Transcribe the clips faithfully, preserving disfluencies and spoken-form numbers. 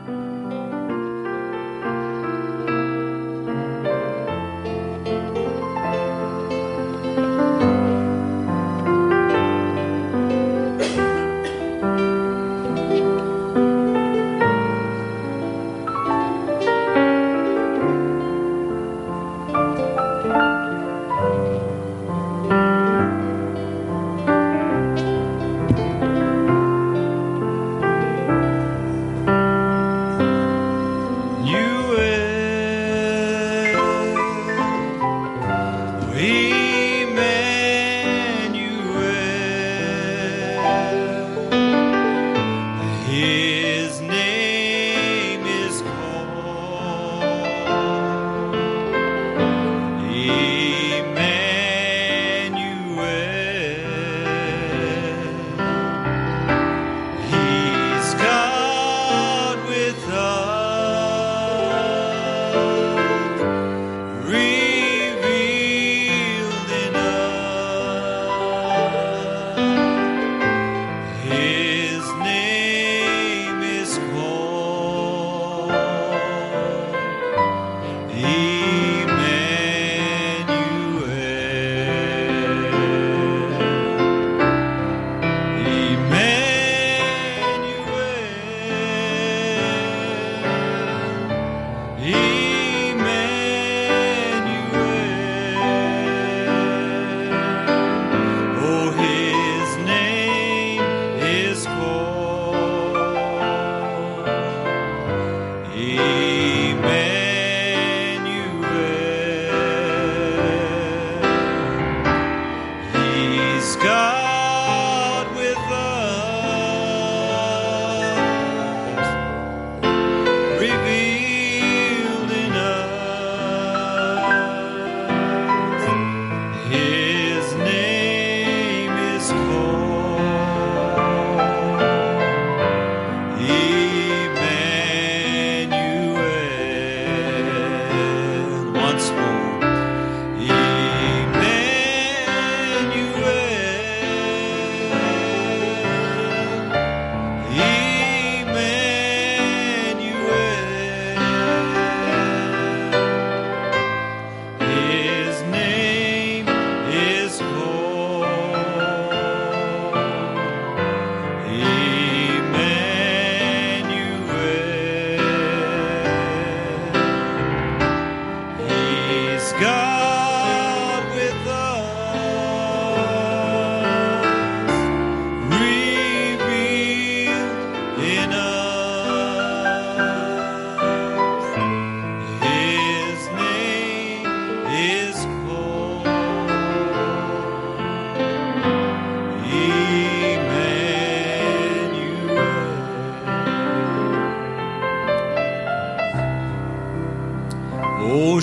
Oh,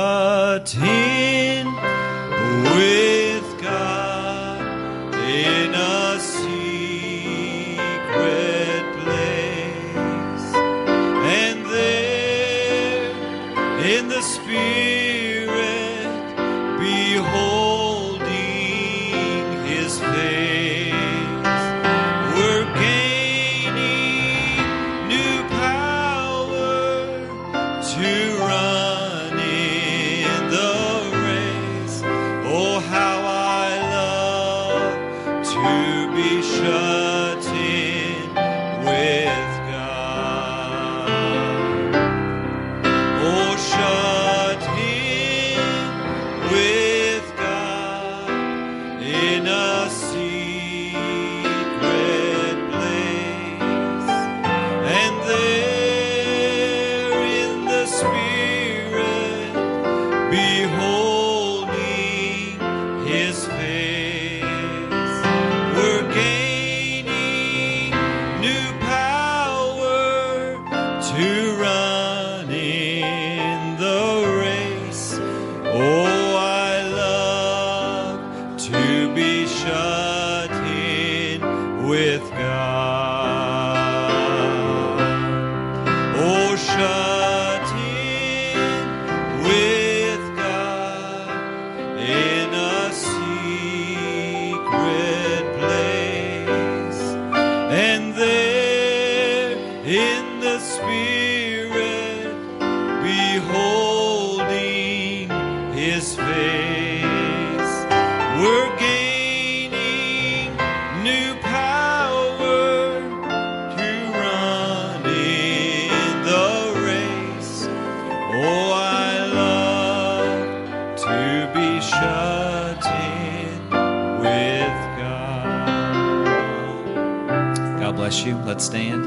shut in with God in a secret place, and there in the Spirit beholding His face, we're gaining new power to run in the race. Oh, how in the Spirit, beholding His face. We're gaining new power to run in the race. Oh, I love to be shut in with God. God bless you. Let's stand.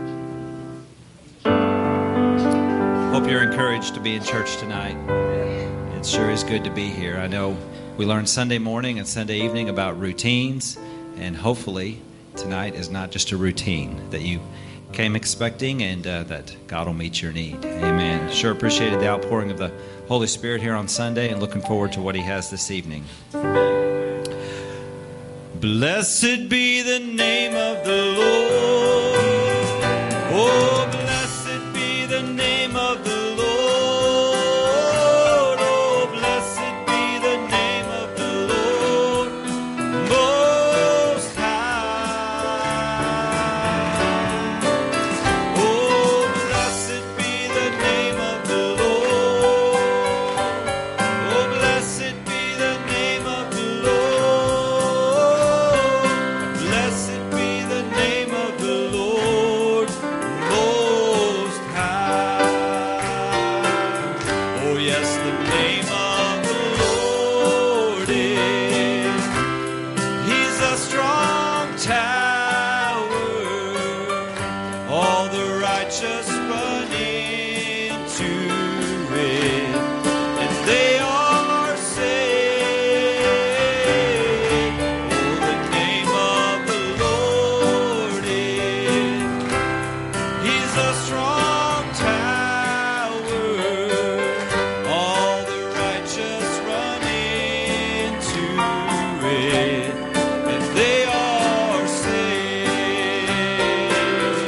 Hope you're encouraged to be in church tonight. It sure is good to be here. I know we learned Sunday morning and Sunday evening about routines, and hopefully tonight is not just a routine that you came expecting, and uh, that God will meet your need. Amen. Sure appreciated the outpouring of the Holy Spirit here on Sunday, and looking forward to what He has this evening. Blessed be the name of the Lord. Oh, blessed be the name of the Lord. Oh, blessed be the name of the Lord Most High. Oh, blessed be the name of the Lord. Oh, blessed be the name of the Lord. Blessed be the name of the Lord Most High. Oh, yes, the name of the Lord is, He's a strong tower. All the righteous run into it, and they are saved. Oh, the name of the Lord is, He's a strong tower. All the righteous run into it, and they are saved.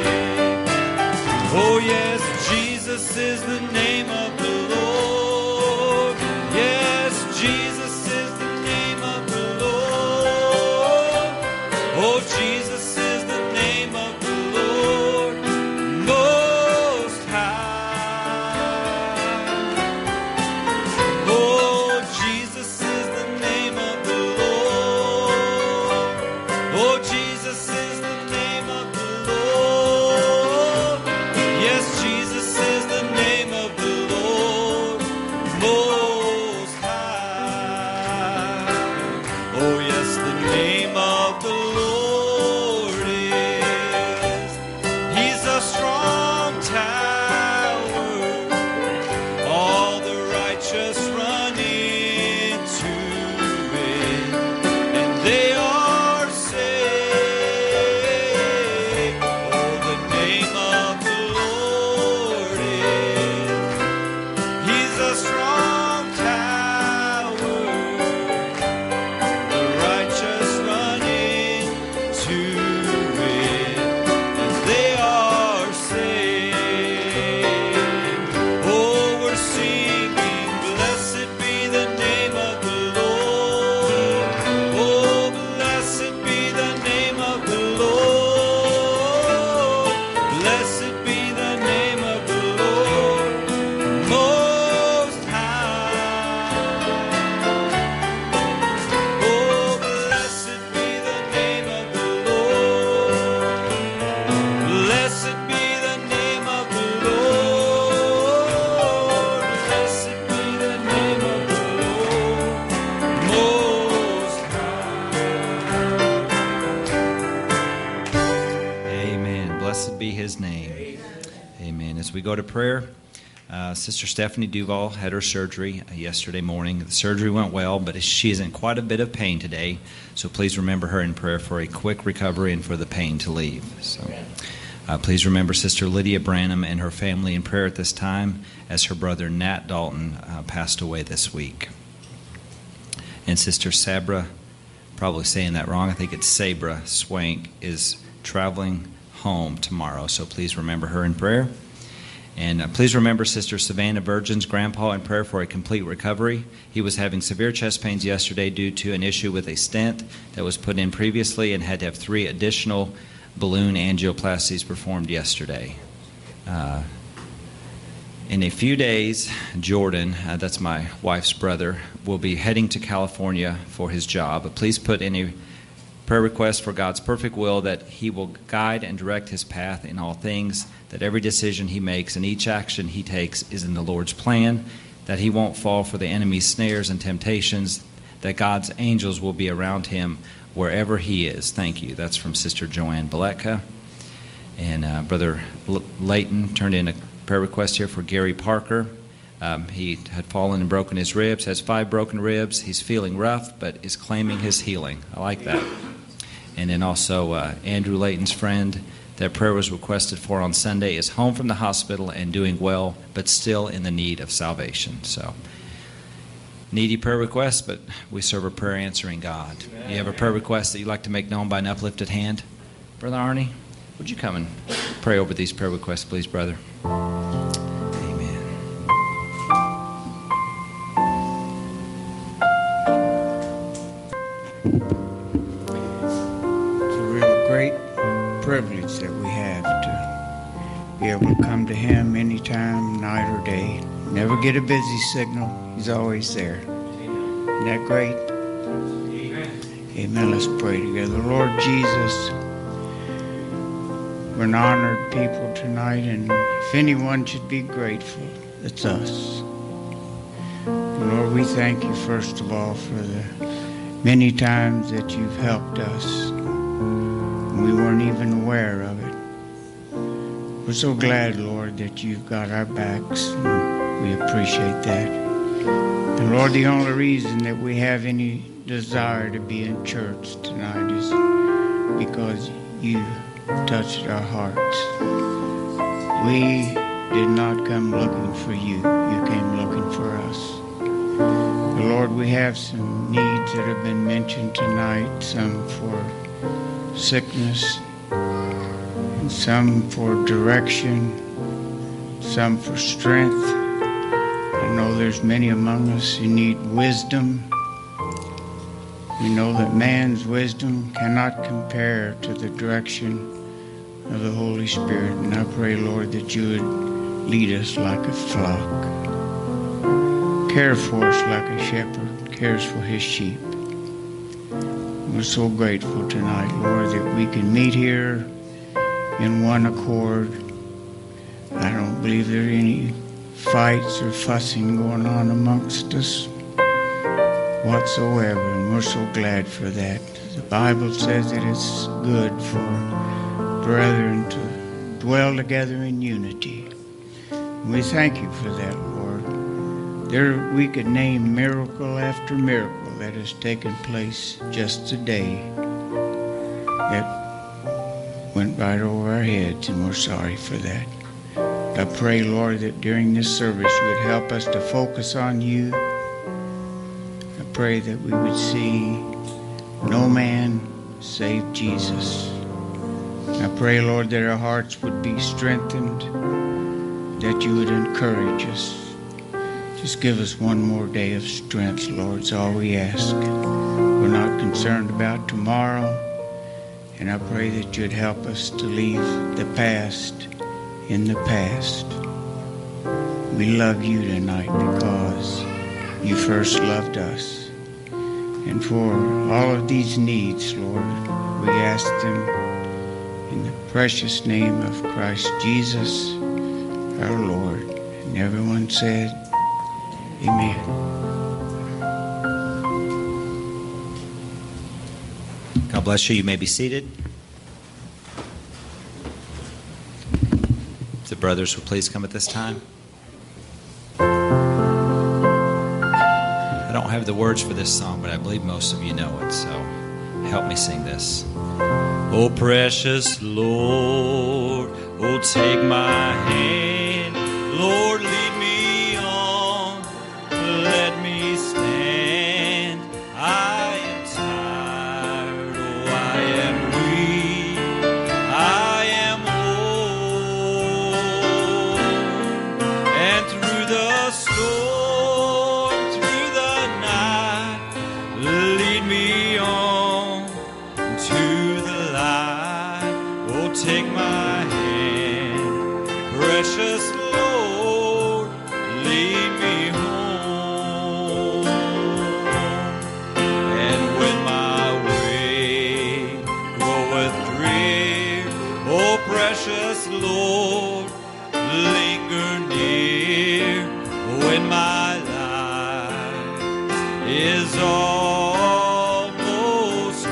Oh, yes, Jesus is the name of the Lord. Yes, Jesus is the name of the Lord. Oh, Jesus is the name of the Lord Most High. Oh, Jesus is the name of the Lord. Oh, Jesus is the name of the Lord. Yes, Jesus is the name of the Lord Most High. Oh, yes, the name of the Lord is, He's a strong tower. All the righteous run into it, and they are saved. Oh, the name of the Lord is, He's a strong tower. The righteous run into it, and they are saved. Oh, we're singing, blessed be the name of the Lord. Oh, blessed be the name of the Lord. Blessed be the name of the Lord Most High. Oh, blessed be the name of the Lord. Blessed be the name of the Lord. Blessed be the name of the Lord Most High. Amen. Blessed be His name. Amen. As we go to prayer, uh, Sister Stephanie Duval had her surgery uh, yesterday morning. The surgery went well, but she is in quite a bit of pain today. So please remember her in prayer for a quick recovery and for the pain to leave. So uh, please remember Sister Lydia Branham and her family in prayer at this time, as her brother Nat Dalton uh, passed away this week. And Sister Sabra, probably saying that wrong, I think it's Sabra Swank, is traveling home tomorrow. So please remember her in prayer. And uh, please remember Sister Savannah Virgin's grandpa in prayer for a complete recovery. He was having severe chest pains yesterday due to an issue with a stent that was put in previously and had to have three additional balloon angioplasties performed yesterday. Uh, in a few days, Jordan, uh, that's my wife's brother, will be heading to California for his job. But please put in a prayer request for God's perfect will, that he will guide and direct his path in all things, that every decision he makes and each action he takes is in the Lord's plan, that he won't fall for the enemy's snares and temptations, that God's angels will be around him wherever he is. Thank you. That's from Sister Joanne Beletka. And uh, Brother L- Layton turned in a prayer request here for Gary Parker. Um, he had fallen and broken his ribs, has five broken ribs. He's feeling rough, but is claiming his healing. I like that. And then also uh, Andrew Layton's friend, that prayer was requested for on Sunday, is home from the hospital and doing well, but still in the need of salvation. So, needy prayer requests, but we serve a prayer answering God. You have a prayer request that you'd like to make known by an uplifted hand? Brother Arnie, would you come and pray over these prayer requests, please, brother? Amen. It's a real great privilege that we have to be able to come to him anytime, night or day. Never get a busy signal. He's always there. Isn't that great? Amen. Amen. Let's pray together. Lord Jesus, we're an honored people tonight, and if anyone should be grateful, it's us. And Lord, we thank you first of all for the many times that you've helped us. We weren't even aware of it. We're so glad, Lord, that you've got our backs. And we appreciate that. And Lord, the only reason that we have any desire to be in church tonight is because you touched our hearts. We did not come looking for you. You came looking for us. But Lord, we have some needs that have been mentioned tonight, some for sickness, and some for direction, some for strength. I know there's many among us who need wisdom. We know that man's wisdom cannot compare to the direction of the Holy Spirit. And I pray, Lord, that you would lead us like a flock, care for us like a shepherd cares for his sheep. We're so grateful tonight, Lord, that we can meet here in one accord. I don't believe there are any fights or fussing going on amongst us whatsoever, and we're so glad for that. The Bible says that it's good for brethren to dwell together in unity. And we thank you for that, Lord. There we could name miracle after miracle that has taken place just today that went right over our heads, and we're sorry for that. I pray, Lord, that during this service you would help us to focus on you. I pray that we would see no man save Jesus. I pray, Lord, that our hearts would be strengthened, that you would encourage us. Just give us one more day of strength, Lord. It's all we ask. We're not concerned about tomorrow. And I pray that you'd help us to leave the past in the past. We love you tonight because you first loved us. And for all of these needs, Lord, we ask them in the precious name of Christ Jesus, our Lord. And everyone said, Amen. God bless you. You may be seated. If the brothers will please come at this time. I don't have the words for this song, but I believe most of you know it, so help me sing this. Oh, precious Lord, oh, take my hand. Lord, lead me on, let me stand. I am tired, oh, I am weak, I am old. And through the storm, through the night, lead me on to the light. precious Lord, linger near when my life is almost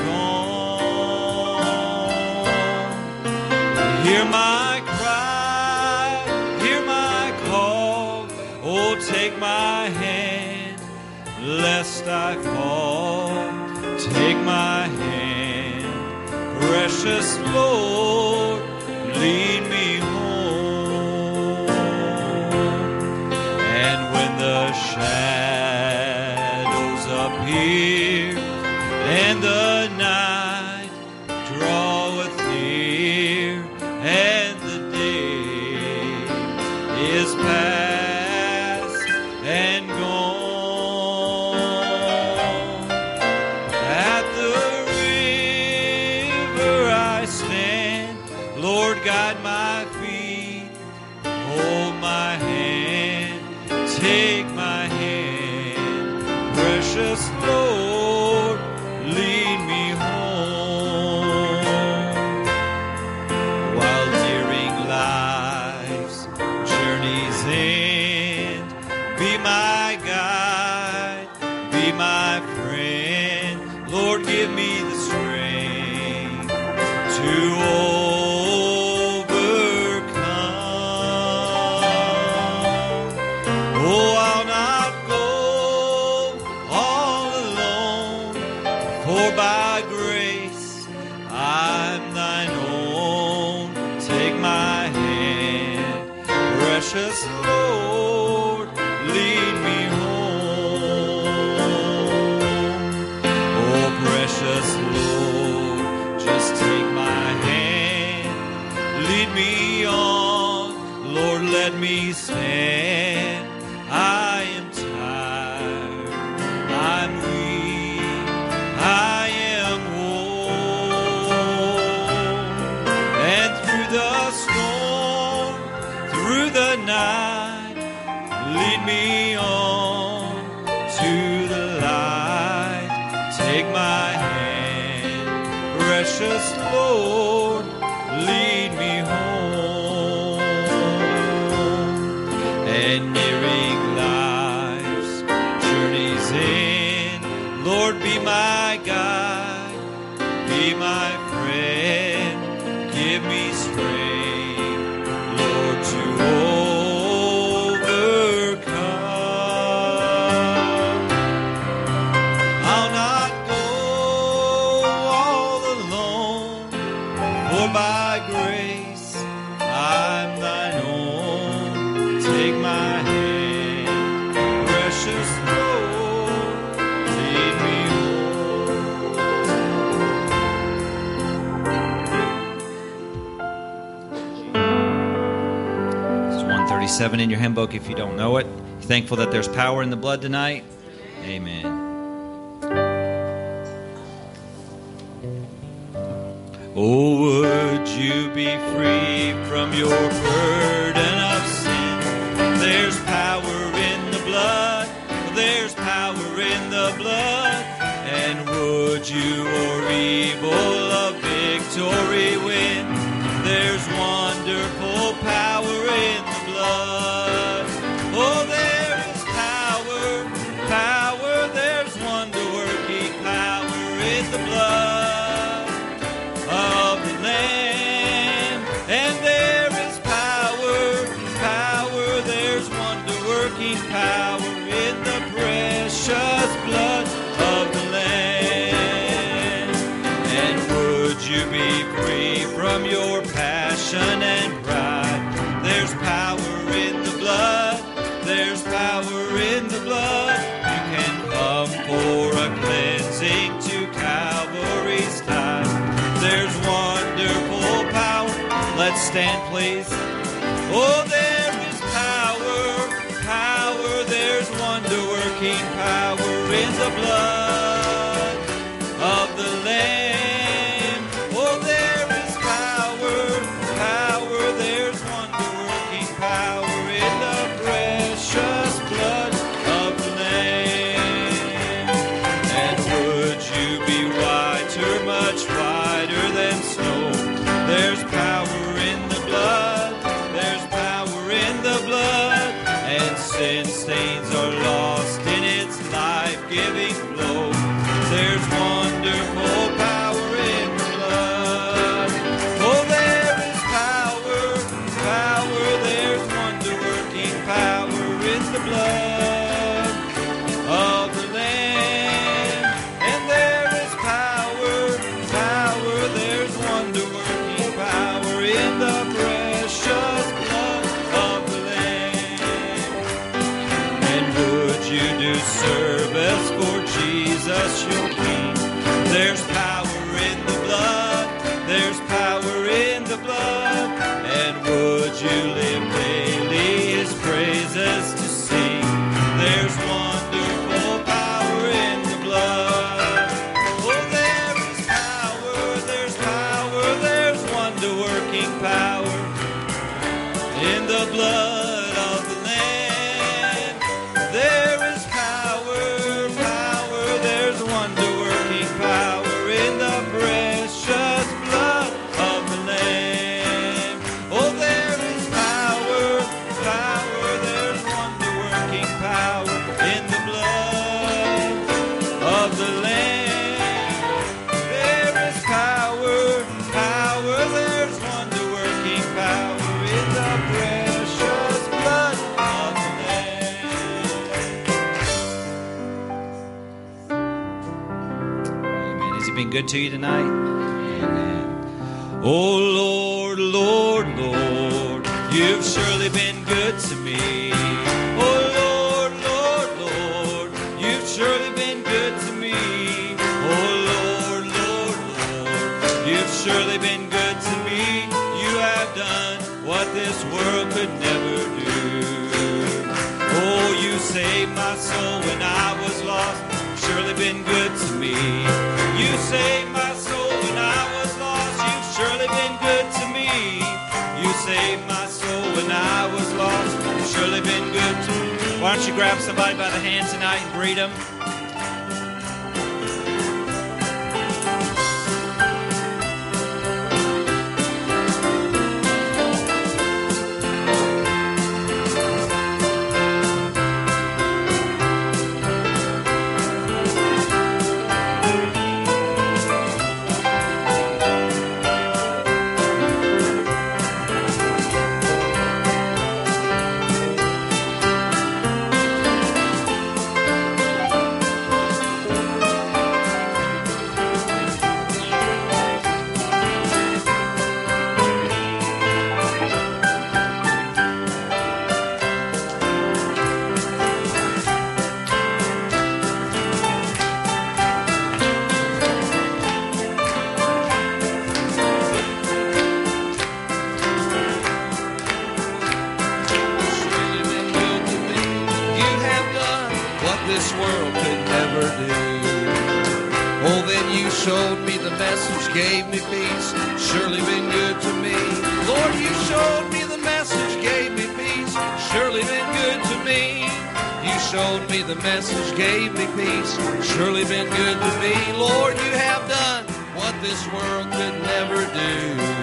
gone. Hear my cry, hear my call. Oh, take my hand, lest I fall. Take my hand, precious Lord, lead me home. And when the shadows appear and the night draweth near and the day is past and gone, at the river I stand. Lord, guide my feet, hold my hand, take my hand, precious Lord, lead me home. While nearing life's journey's end, be my guide, be my friend. Lord, give me the strength to overcome. Oh, I'll not go all alone, for by grace I'm thine own. Take my hand, precious Lord, lead me home. Oh, precious Lord, just take my hand, lead me on. Lord, let me stand. I am tired, I'm weak, I am worn. And through the storm, through the night, lead me on to the light. Take my hand, precious Lord, lead me home. And nearing life's journey's end, Lord, be my guide, be my friend, give me strength, Lord, to overcome. I'll not go all alone, for by grace I'm thine own. Take my hand, precious Lord, lead me home. It's one thirty-seven in your hymn book if you don't know it. Thankful that there's power in the blood tonight. Amen. Oh, would you be free from your burden of sin? There's power in the blood. There's power in the blood. And would you or evil a victory win? There's wonderful power in the blood. Oh, there is power, power. There's wonder-working power in the blood of the Lamb. And there is power, power, there's wonder-working power in the precious blood of the Lamb. And would you be free from your passion and pride? There's power in the blood, there's power in the blood. You can come for a cleansing to Calvary's tide. There's wonderful power. Let's stand, please. Oh, there is power, power. There's wonder-working power in the blood of the Lamb. Oh, there is power, power. There's wonder-working power in the precious blood of the Lamb. And would you be whiter, much whiter than snow? There's power in power in the blood of the Lamb. There is power, power, there's wonder-working power in the precious blood of the Lamb. Oh, there is power, power, there's wonder-working power in the blood of the Lamb. There is power, power, there's wonder-working power in the precious blood of the Lamb. Amen. Has He been good to you tonight? Amen. Oh Lord, Lord, Lord, you've surely been good to me. Oh Lord, Lord, Lord, you've surely been good to me. Oh Lord, Lord, Lord, you've surely been good to me. You have done what this world could never do. Oh, you saved my soul when I was lost. You've surely been good to me. You saved my soul when I was lost. You've surely been good to me. You saved my soul when I was lost. You've surely been good to me. Why don't you grab somebody by the hand tonight and greet them? This world could never do. Oh, then you showed me the message, gave me peace, surely been good to me. Lord, you showed me the message, gave me peace, surely been good to me. You showed me the message, gave me peace, surely been good to me. Lord, you have done what this world could never do.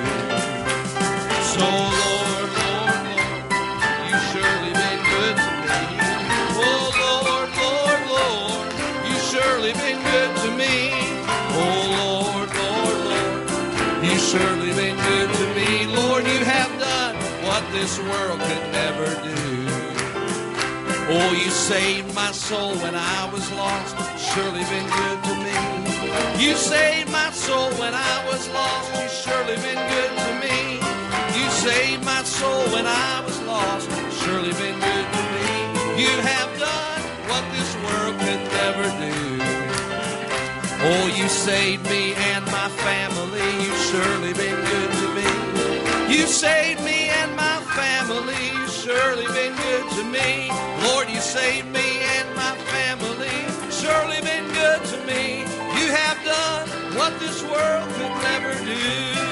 So, Lord, Lord, Lord, you surely been good to me. Oh, Lord, Lord, Lord, you surely been good to me. Oh, Lord, Lord, Lord, you surely been good to me. Lord, you have done what this world could never do. Oh, you saved my soul when I was lost. Surely been good to me. You saved my soul when I was lost. You surely been good to me. You saved my soul when I was lost. Surely been good to me. You have done what this world could never do. Oh, you saved me and my family. You surely been good to me. You saved me and my family. You surely been good to me. Lord, you saved me and my family. Surely been good to me. You have done what this world could never do.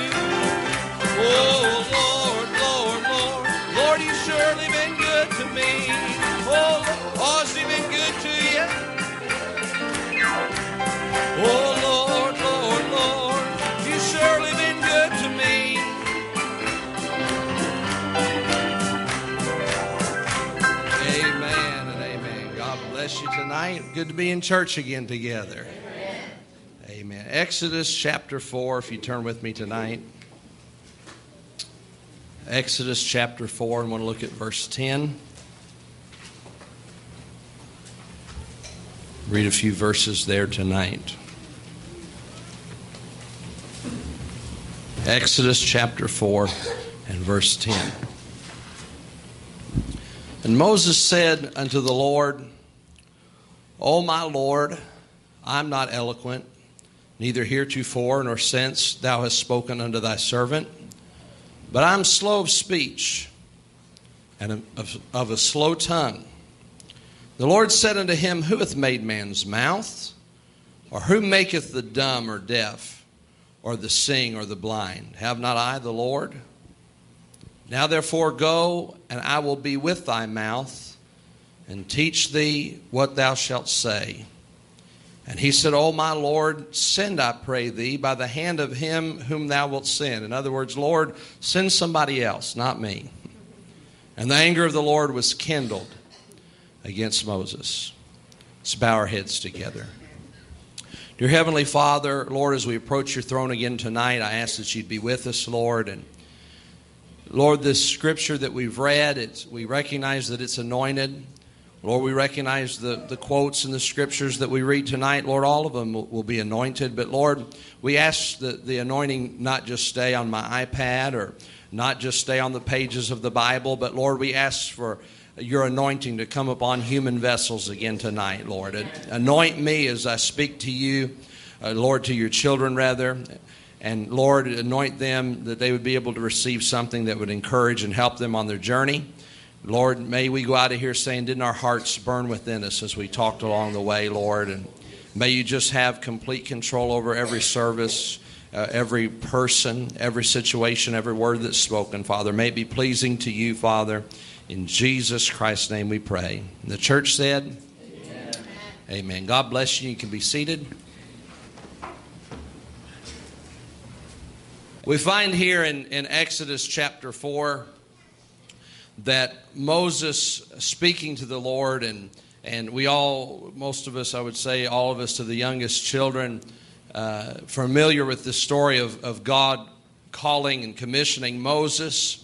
Oh, Lord, Lord, Lord, Lord, you surely been good to me. Oh, oh, has He been good to you? Oh, Lord, Lord, Lord, you surely been good to me. Amen and amen. God bless you tonight. Good to be in church again together. Amen. Amen. Exodus chapter four, if you turn with me tonight. Exodus chapter four, and I want to look at verse ten. Read a few verses there tonight. Exodus chapter four and verse ten. And Moses said unto the Lord, O my Lord, I am not eloquent, neither heretofore nor since thou hast spoken unto thy servant, but I am slow of speech and of, of a slow tongue. The Lord said unto him, Who hath made man's mouth? Or who maketh the dumb or deaf, or the seeing or the blind? Have not I the Lord? Now therefore go, and I will be with thy mouth, and teach thee what thou shalt say. And he said, O my Lord, send, I pray thee, by the hand of him whom thou wilt send. In other words, Lord, send somebody else, not me. And the anger of the Lord was kindled against Moses. Let's bow our heads together. Dear Heavenly Father, Lord, as we approach your throne again tonight, I ask that you'd be with us, Lord. And Lord, this scripture that we've read, it's, we recognize that it's anointed. Lord, we recognize the, the quotes in the scriptures that we read tonight. Lord, all of them will, will be anointed. But Lord, we ask that the anointing not just stay on my iPad or not just stay on the pages of the Bible, but Lord, we ask for your anointing to come upon human vessels again tonight, Lord. Anoint me as I speak to you, uh, Lord, to your children rather. And Lord, anoint them that they would be able to receive something that would encourage and help them on their journey. Lord, may we go out of here saying, didn't our hearts burn within us as we talked along the way, Lord? And may you just have complete control over every service, uh, every person, every situation, every word that's spoken, Father. May it be pleasing to you, Father. In Jesus Christ's name we pray. And the church said, Amen. Amen. God bless you. You can be seated. We find here in, in Exodus chapter four that Moses speaking to the Lord, and, and we all, most of us, I would say, all of us to the youngest children, uh, familiar with the story of, of God calling and commissioning Moses.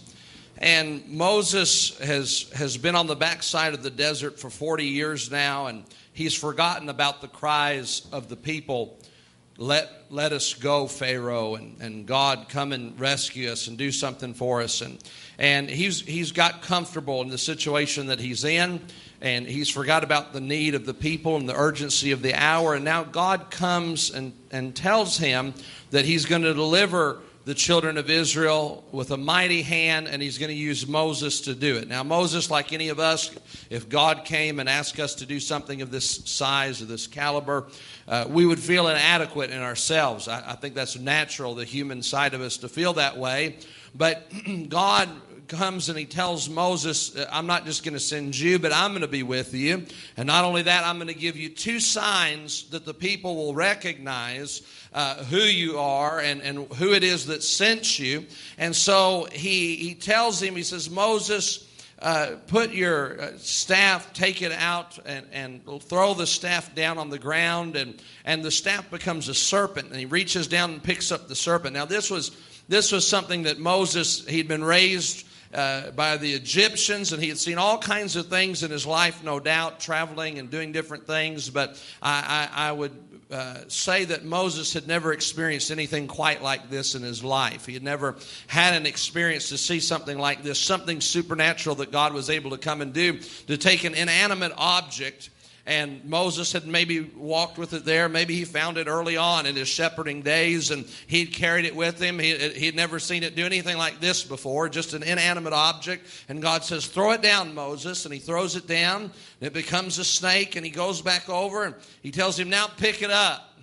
And Moses has, has been on the backside of the desert for forty years now, and he's forgotten about the cries of the people. Let, let us go, Pharaoh, and, and God, come and rescue us and do something for us. And, and he's, he's got comfortable in the situation that he's in, and he's forgot about the need of the people and the urgency of the hour. And now God comes and, and tells him that he's going to deliver the children of Israel with a mighty hand, and he's going to use Moses to do it. Now, Moses, like any of us, if God came and asked us to do something of this size or this caliber, uh, we would feel inadequate in ourselves. I, I think that's natural, the human side of us, to feel that way. But God comes and he tells Moses, I'm not just going to send you, but I'm going to be with you. And not only that, I'm going to give you two signs that the people will recognize uh, who you are and, and who it is that sent you. And so he, he tells him, he says, Moses, uh, put your uh, staff, take it out and, and throw the staff down on the ground. And, and the staff becomes a serpent. And he reaches down and picks up the serpent. Now this was, this was something that Moses, he'd been raised Uh, by the Egyptians, and he had seen all kinds of things in his life, no doubt, traveling and doing different things. But I, I, I would uh, say that Moses had never experienced anything quite like this in his life. He had never had an experience to see something like this, something supernatural that God was able to come and do, to take an inanimate object. And Moses had maybe walked with it there. Maybe he found it early on in his shepherding days, and he'd carried it with him. He had never seen it do anything like this before, just an inanimate object. And God says, throw it down, Moses. And he throws it down, and it becomes a snake, and he goes back over, and he tells him, now pick it up.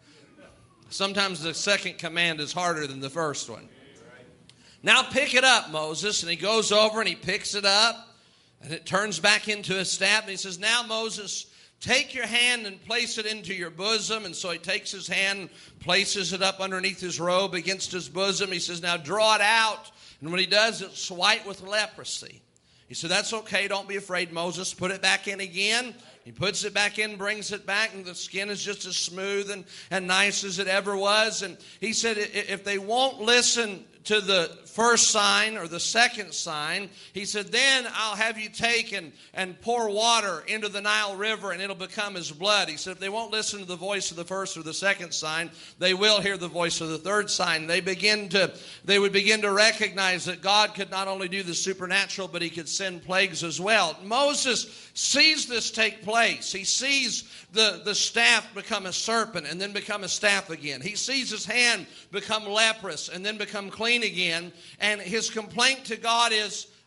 Sometimes the second command is harder than the first one. Now pick it up, Moses. And he goes over, and he picks it up. And it turns back into a staff. And he says, now, Moses, take your hand and place it into your bosom. And so he takes his hand, places it up underneath his robe against his bosom. He says, now draw it out. And when he does, it's white with leprosy. He said, that's okay. Don't be afraid, Moses. Put it back in again. He puts it back in, brings it back, and the skin is just as smooth and, and nice as it ever was. And he said, if they won't listen to the first sign or the second sign, he said, then I'll have you take and, and pour water into the Nile River, and it'll become as blood. He said, if they won't listen to the voice of the first or the second sign, they will hear the voice of the third sign. They begin to, they would begin to recognize that God could not only do the supernatural, but he could send plagues as well. Moses sees this take place. He sees the, the staff become a serpent and then become a staff again. He sees his hand become leprous and then become clean again. And his complaint to God is,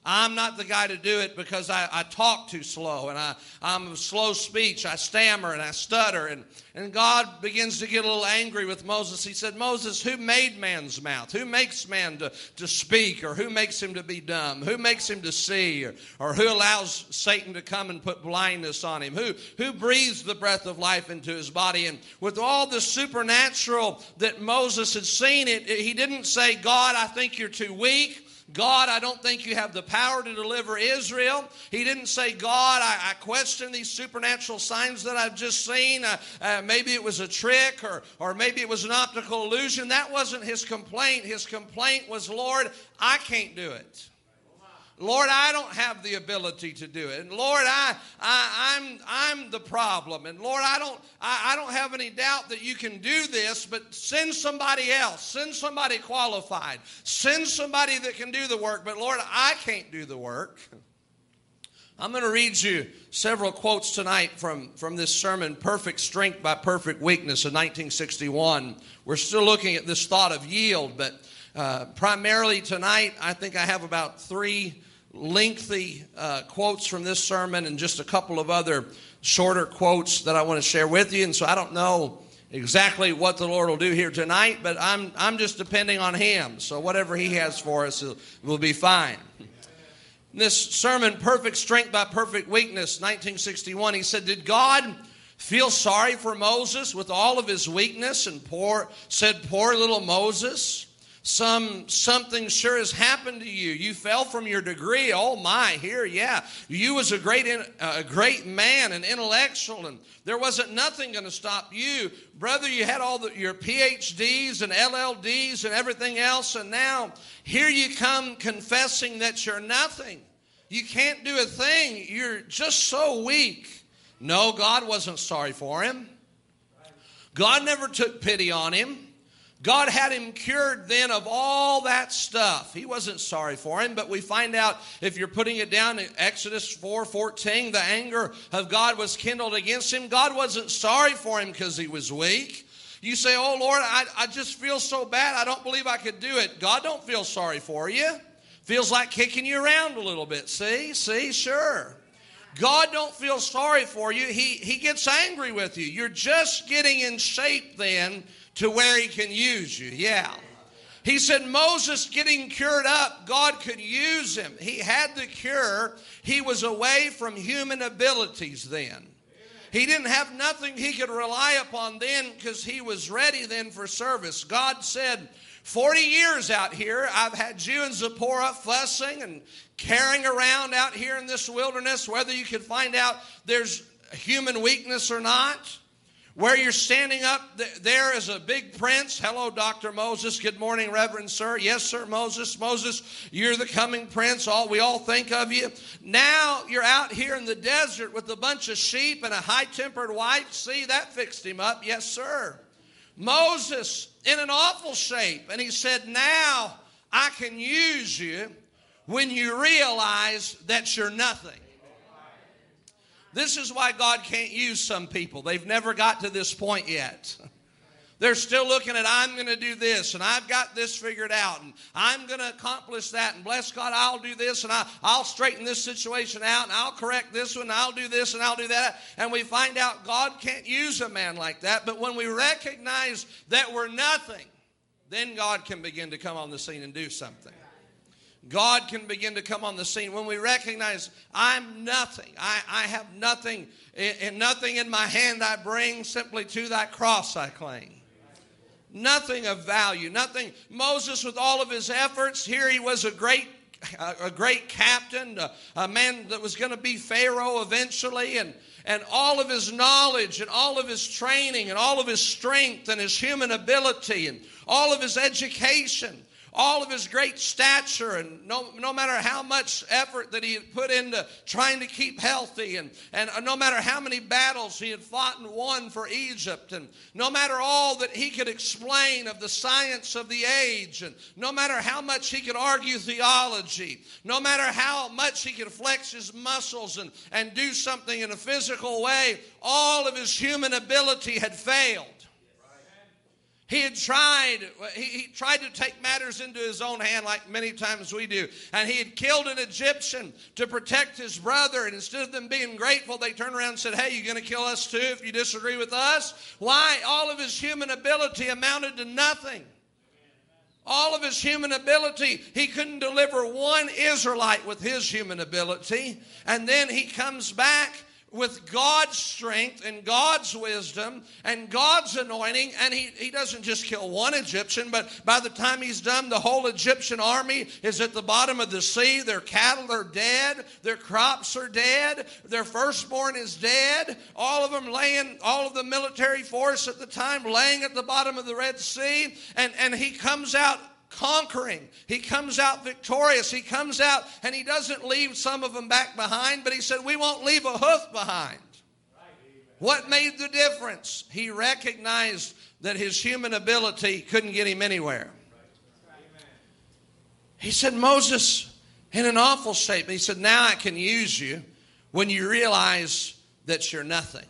I'm not the guy to do it because I, I talk too slow and I, I'm of slow speech. I stammer and I stutter. And, and God begins to get a little angry with Moses. He said, Moses, who made man's mouth? Who makes man to, to speak? Or who makes him to be dumb? Who makes him to see? Or, or who allows Satan to come and put blindness on him? Who, who breathes the breath of life into his body? And with all the supernatural that Moses had seen, it, he didn't say, God, I think you're too weak. God, I don't think you have the power to deliver Israel. He didn't say, God, I, I question these supernatural signs that I've just seen. Uh, uh, maybe it was a trick or, or maybe it was an optical illusion. That wasn't his complaint. His complaint was, Lord, I can't do it. Lord, I don't have the ability to do it. And Lord, I, I, I'm, I'm the problem. And Lord, I don't, I, I don't have any doubt that you can do this, but send somebody else. Send somebody qualified. Send somebody that can do the work. But Lord, I can't do the work. I'm going to read you several quotes tonight from, from this sermon, Perfect Strength by Perfect Weakness in nineteen sixty-one. We're still looking at this thought of yield, but uh, primarily tonight, I think I have about three lengthy uh, quotes from this sermon and just a couple of other shorter quotes that I want to share with you. And so I don't know exactly what the Lord will do here tonight, but I'm I'm just depending on Him. So whatever He has for us will be fine. In this sermon, Perfect Strength by Perfect Weakness, nineteen sixty-one, he said, did God feel sorry for Moses with all of his weakness and poor, said, poor little Moses? Some something sure has happened to you. You fell from your degree. Oh my, here, yeah. You was a great uh, a great man, an intellectual, and there wasn't nothing going to stop you. Brother, you had all the, your P H Ds and L L Ds and everything else, and now here you come confessing that you're nothing. You can't do a thing. You're just so weak. No, God wasn't sorry for him. God never took pity on him. God had him cured then of all that stuff. He wasn't sorry for him, but we find out, if you're putting it down in Exodus four fourteen, the anger of God was kindled against him. God wasn't sorry for him because he was weak. You say, oh Lord, I, I just feel so bad, I don't believe I could do it. God don't feel sorry for you. Feels like kicking you around a little bit. See, see, sure. God don't feel sorry for you. He, he gets angry with you. You're just getting in shape then to where he can use you. Yeah. He said Moses getting cured up, God could use him. He had the cure. He was away from human abilities then. He didn't have nothing he could rely upon then because he was ready then for service. God said, forty years out here, I've had you and Zipporah fussing and carrying around out here in this wilderness, whether you could find out there's human weakness or not. Where you're standing up there as a big prince. Hello, Doctor Moses. Good morning, Reverend Sir. Yes, sir, Moses. Moses, you're the coming prince. All we all think of you. Now you're out here in the desert with a bunch of sheep and a high-tempered wife. See, that fixed him up. Yes, sir. Moses in an awful shape. And he said, now I can use you when you realize that you're nothing. This is why God can't use some people. They've never got to this point yet. They're still looking at, I'm going to do this, and I've got this figured out, and I'm going to accomplish that, and bless God, I'll do this, and I, I'll straighten this situation out, and I'll correct this one, and I'll do this, and I'll do that. And we find out God can't use a man like that. But when we recognize that we're nothing, then God can begin to come on the scene and do something. God can begin to come on the scene when we recognize I'm nothing. I, I have nothing, and nothing in my hand I bring, simply to thy cross I cling. Nothing of value, nothing. Moses, with all of his efforts, here he was a great a great captain, a, a man that was going to be Pharaoh eventually, and, and all of his knowledge and all of his training and all of his strength and his human ability and all of his education, all of his great stature, and no, no matter how much effort that he had put into trying to keep healthy, and, and no matter how many battles he had fought and won for Egypt, and no matter all that he could explain of the science of the age, and no matter how much he could argue theology, no matter how much he could flex his muscles and, and do something in a physical way, all of his human ability had failed. He had tried, he, he tried to take matters into his own hand like many times we do. And he had killed an Egyptian to protect his brother. And instead of them being grateful, they turned around and said, hey, you're going to kill us too if you disagree with us? Why? All of his human ability amounted to nothing. All of his human ability, he couldn't deliver one Israelite with his human ability. And then he comes back with God's strength and God's wisdom and God's anointing, and he, he doesn't just kill one Egyptian, but by the time he's done, the whole Egyptian army is at the bottom of the sea. Their cattle are dead. Their crops are dead. Their firstborn is dead. All of them laying, all of the military force at the time laying at the bottom of the Red Sea, and, and he comes out conquering. He comes out victorious. He comes out and he doesn't leave some of them back behind, but he said, we won't leave a hoof behind. What made the difference? He recognized that his human ability couldn't get him anywhere. He said, Moses, in an awful shape, he said, now I can use you when you realize that you're nothing.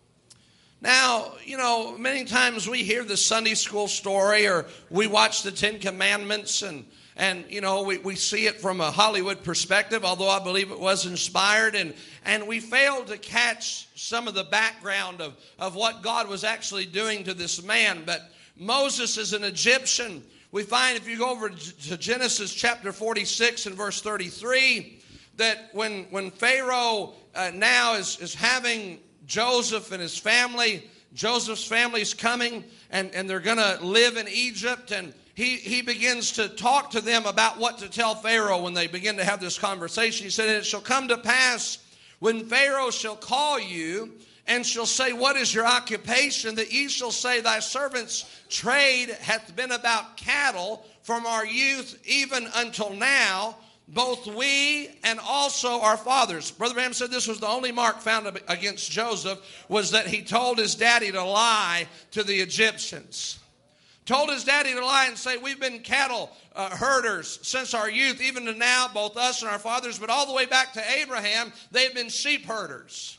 Now, you know, many times we hear the Sunday school story or we watch the Ten Commandments and, and you know, we, we see it from a Hollywood perspective, although I believe it was inspired. And, and we fail to catch some of the background of, of what God was actually doing to this man. But Moses is an Egyptian. We find if you go over to Genesis chapter forty-six and verse thirty-three, that when, when Pharaoh uh, now is, is having Joseph and his family, Joseph's family's coming, and, and they're going to live in Egypt, and he, he begins to talk to them about what to tell Pharaoh when they begin to have this conversation. He said, and it shall come to pass when Pharaoh shall call you and shall say, what is your occupation? That ye shall say, thy servant's trade hath been about cattle from our youth even until now, both we and also our fathers. Brother Branham said this was the only mark found against Joseph, was that he told his daddy to lie to the Egyptians. Told his daddy to lie and say, we've been cattle uh, herders since our youth, even to now, both us and our fathers, but all the way back to Abraham, they had been sheep herders.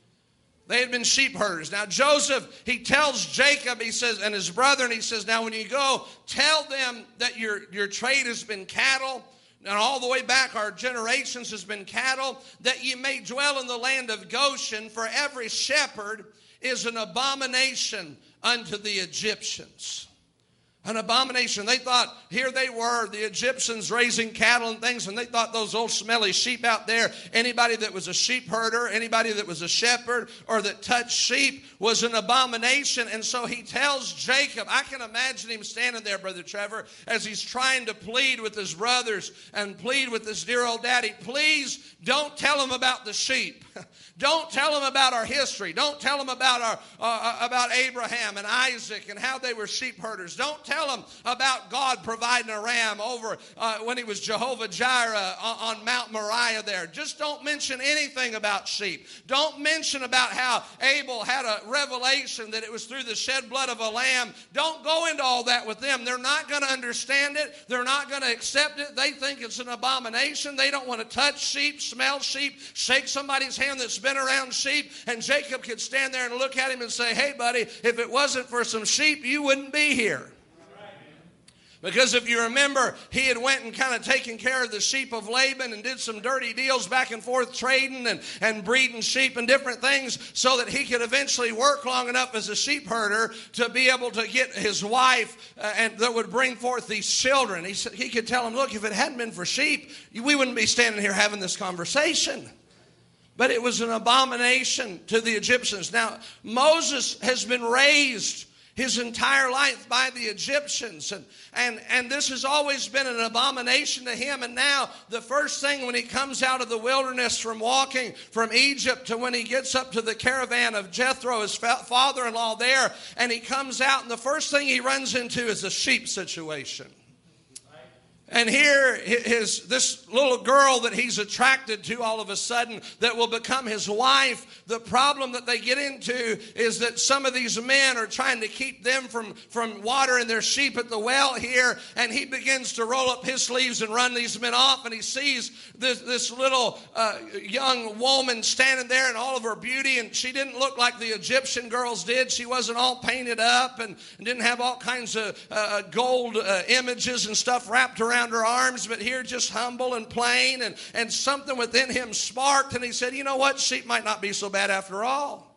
They had been sheep herders. Now Joseph, he tells Jacob, he says, and his brother, and he says, now when you go, tell them that your, your trade has been cattle, and all the way back our generations has been cattle, that ye may dwell in the land of Goshen, for every shepherd is an abomination unto the Egyptians. An abomination. They thought, here they were, the Egyptians raising cattle and things, and they thought those old smelly sheep out there, anybody that was a sheep herder, anybody that was a shepherd or that touched sheep was an abomination. And so he tells Jacob, I can imagine him standing there, Brother Trevor, as he's trying to plead with his brothers and plead with his dear old daddy, please don't tell him about the sheep. Don't tell them about our history. Don't tell them about our uh, about Abraham and Isaac and how they were sheep herders. Don't tell them about God providing a ram over uh, when he was Jehovah Jireh on, on Mount Moriah there. Just don't mention anything about sheep. Don't mention about how Abel had a revelation that it was through the shed blood of a lamb. Don't go into all that with them. They're not going to understand it. They're not going to accept it. They think it's an abomination. They don't want to touch sheep, smell sheep, shake somebody's hand that's been around sheep. And Jacob could stand there and look at him and say, hey buddy, if it wasn't for some sheep, you wouldn't be here. Because if you remember, he had went and kind of taken care of the sheep of Laban and did some dirty deals back and forth trading and, and breeding sheep and different things so that he could eventually work long enough as a sheep herder to be able to get his wife uh, and that would bring forth these children. He said, he could tell them, look, if it hadn't been for sheep, we wouldn't be standing here having this conversation. But it was an abomination to the Egyptians. Now, Moses has been raised his entire life by the Egyptians. And, and, and this has always been an abomination to him. And now the first thing when he comes out of the wilderness from walking from Egypt to when he gets up to the caravan of Jethro, his father-in-law there, and he comes out and the first thing he runs into is a sheep situation. And here his this little girl that he's attracted to all of a sudden that will become his wife. The problem that they get into is that some of these men are trying to keep them from, from watering their sheep at the well here. And he begins to roll up his sleeves and run these men off. And he sees this, this little uh, young woman standing there in all of her beauty. And she didn't look like the Egyptian girls did. She wasn't all painted up and, and didn't have all kinds of uh, gold uh, images and stuff wrapped around her arms, but here just humble and plain, and, and something within him sparked, and he said, you know what, sheep might not be so bad after all.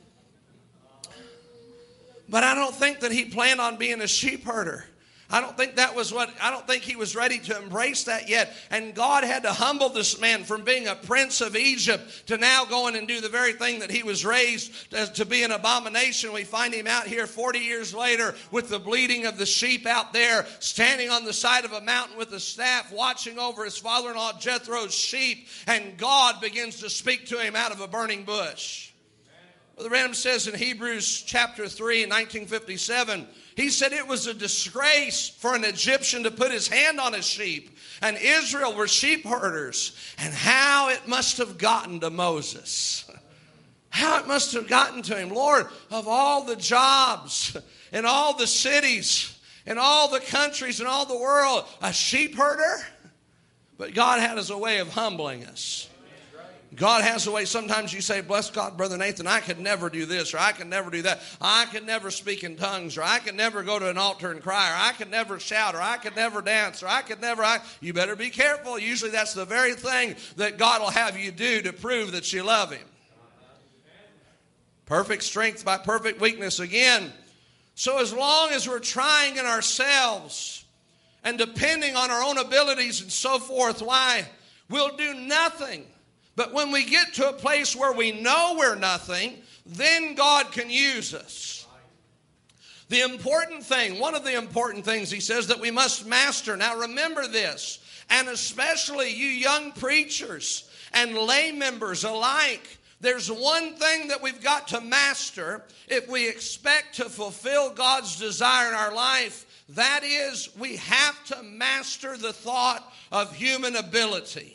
But I don't think that he planned on being a sheep herder. I don't think that was what, I don't think he was ready to embrace that yet. And God had to humble this man from being a prince of Egypt to now going and do the very thing that he was raised as to be an abomination. We find him out here forty years later with the bleating of the sheep out there, standing on the side of a mountain with a staff, watching over his father-in-law Jethro's sheep. And God begins to speak to him out of a burning bush. Brother Branham says in Hebrews chapter three, nineteen fifty-seven, he said it was a disgrace for an Egyptian to put his hand on his sheep. And Israel were sheep herders. And how it must have gotten to Moses. How it must have gotten to him. Lord, of all the jobs and all the cities and all the countries and all the world, a sheep herder? But God had his way of humbling us. God has a way. Sometimes you say, bless God, Brother Nathan, I could never do this, or I could never do that. I could never speak in tongues, or I could never go to an altar and cry, or I could never shout, or I could never dance, or I could never. I, you better be careful. Usually that's the very thing that God will have you do to prove that you love him. Perfect strength by perfect weakness again. So as long as we're trying in ourselves and depending on our own abilities and so forth, why? We'll do nothing. But when we get to a place where we know we're nothing, then God can use us. The important thing, one of the important things he says that we must master. Now remember this, and especially you young preachers and lay members alike, there's one thing that we've got to master if we expect to fulfill God's desire in our life. That is, we have to master the thought of human ability.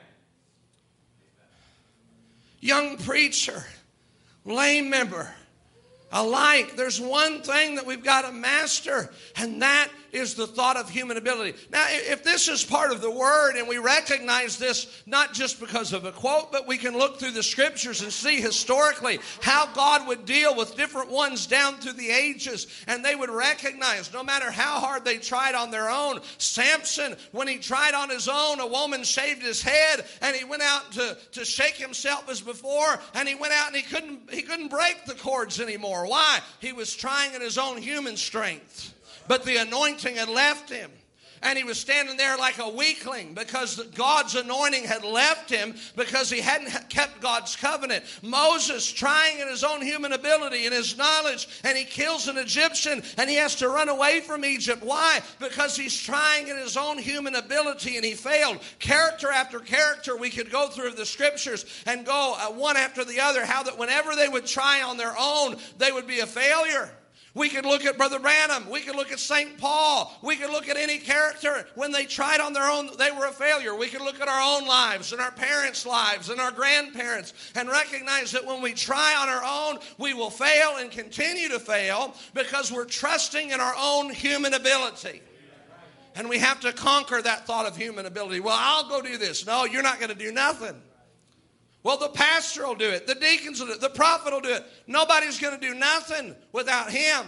Young preacher, lay member, alike, there's one thing that we've got to master, and that is the thought of human ability. Now, if this is part of the Word, and we recognize this not just because of a quote, but we can look through the Scriptures and see historically how God would deal with different ones down through the ages, and they would recognize no matter how hard they tried on their own. Samson, when he tried on his own, a woman shaved his head, and he went out to, to shake himself as before, and he went out and he couldn't, he couldn't break the cords anymore. Why? He was trying in his own human strength. But the anointing had left him. And he was standing there like a weakling because God's anointing had left him because he hadn't kept God's covenant. Moses trying in his own human ability and his knowledge, and he kills an Egyptian and he has to run away from Egypt. Why? Because he's trying in his own human ability and he failed. Character after character we could go through the Scriptures and go one after the other, how that whenever they would try on their own, they would be a failure. We could look at Brother Branham. We could look at Saint Paul. We could look at any character. When they tried on their own, they were a failure. We could look at our own lives and our parents' lives and our grandparents and recognize that when we try on our own, we will fail and continue to fail because we're trusting in our own human ability. And we have to conquer that thought of human ability. Well, I'll go do this. No, you're not going to do nothing. Well, the pastor will do it. The deacons will do it. The prophet will do it. Nobody's going to do nothing without him.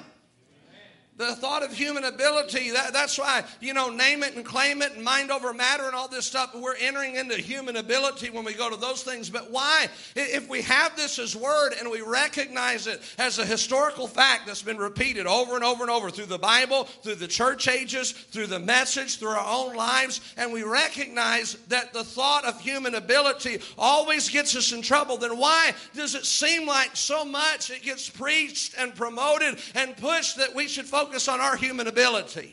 The thought of human ability, that, that's why, you know, name it and claim it and mind over matter and all this stuff. We're entering into human ability when we go to those things. But why? If we have this as word and we recognize it as a historical fact that's been repeated over and over and over through the Bible, through the church ages, through the message, through our own lives, and we recognize that the thought of human ability always gets us in trouble, then why does it seem like so much it gets preached and promoted and pushed that we should focus Focus on our human ability?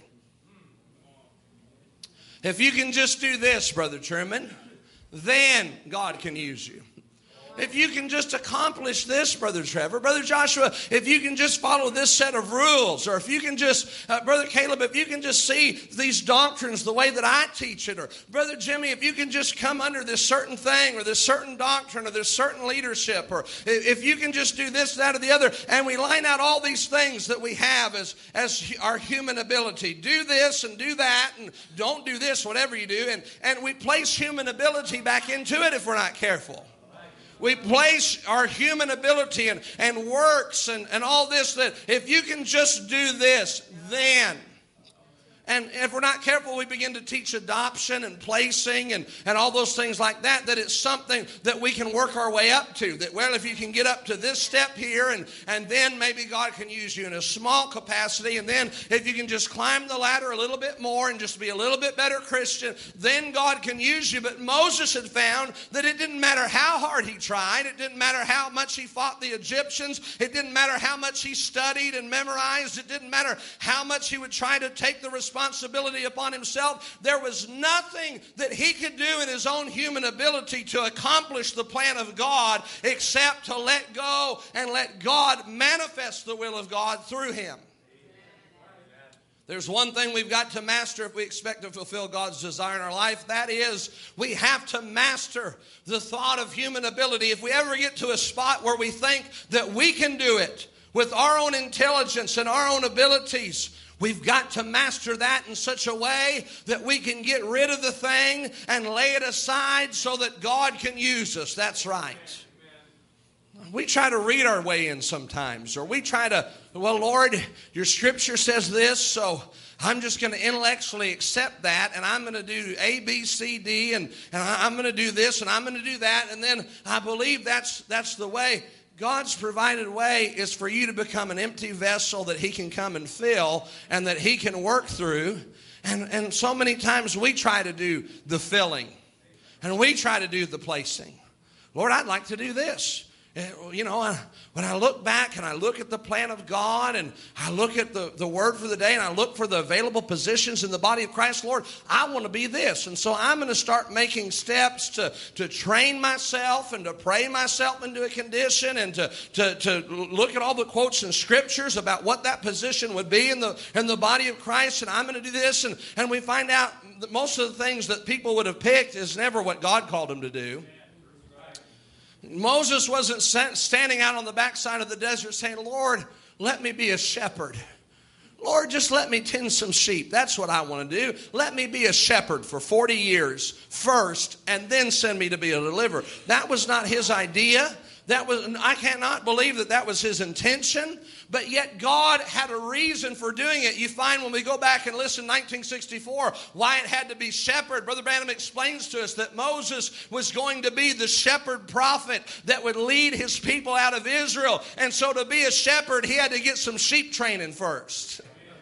If you can just do this, Brother Truman, then God can use you. If you can just accomplish this, Brother Trevor, Brother Joshua, if you can just follow this set of rules, or if you can just, uh, Brother Caleb, if you can just see these doctrines the way that I teach it, or Brother Jimmy, if you can just come under this certain thing, or this certain doctrine, or this certain leadership, or if you can just do this, that, or the other, and we line out all these things that we have as, as our human ability. Do this and do that, and don't do this, whatever you do, and, and we place human ability back into it if we're not careful. We place our human ability and, and works and, and all this, that if you can just do this, then. And if we're not careful, we begin to teach adoption and placing and, and all those things like that, that it's something that we can work our way up to. That, well, if you can get up to this step here, and, and then maybe God can use you in a small capacity, and then if you can just climb the ladder a little bit more and just be a little bit better Christian, then God can use you. But Moses had found that it didn't matter how hard he tried. It didn't matter how much he fought the Egyptians. It didn't matter how much he studied and memorized. It didn't matter how much he would try to take the responsibility responsibility upon himself. There was nothing that he could do in his own human ability to accomplish the plan of God except to let go and let God manifest the will of God through him. There's one thing we've got to master if we expect to fulfill God's desire in our life. That is, we have to master the thought of human ability. If we ever get to a spot where we think that we can do it with our own intelligence and our own abilities, we've got to master that in such a way that we can get rid of the thing and lay it aside so that God can use us. That's right. We try to read our way in sometimes, or we try to, well, Lord, your scripture says this, so I'm just going to intellectually accept that, and I'm going to do A, B, C, D, and, and I'm going to do this, and I'm going to do that, and then I believe that's that's the way. God's provided way is for you to become an empty vessel that he can come and fill and that he can work through. And, and so many times we try to do the filling and we try to do the placing. Lord, I'd like to do this. You know, when I look back and I look at the plan of God and I look at the, the word for the day and I look for the available positions in the body of Christ, Lord, I want to be this. And so I'm going to start making steps to, to train myself and to pray myself into a condition and to, to, to look at all the quotes in scriptures about what that position would be in the, in the body of Christ. And I'm going to do this. And, and we find out that most of the things that people would have picked is never what God called them to do. Moses wasn't standing out on the backside of the desert saying, Lord, let me be a shepherd. Lord, just let me tend some sheep. That's what I want to do. Let me be a shepherd for forty years first, and then send me to be a deliverer. That was not his idea. That was, I cannot believe that that was his intention, but yet God had a reason for doing it. You find when we go back and listen to nineteen sixty-four, why it had to be shepherd. Brother Branham explains to us that Moses was going to be the shepherd prophet that would lead his people out of Israel. And so to be a shepherd, he had to get some sheep training first.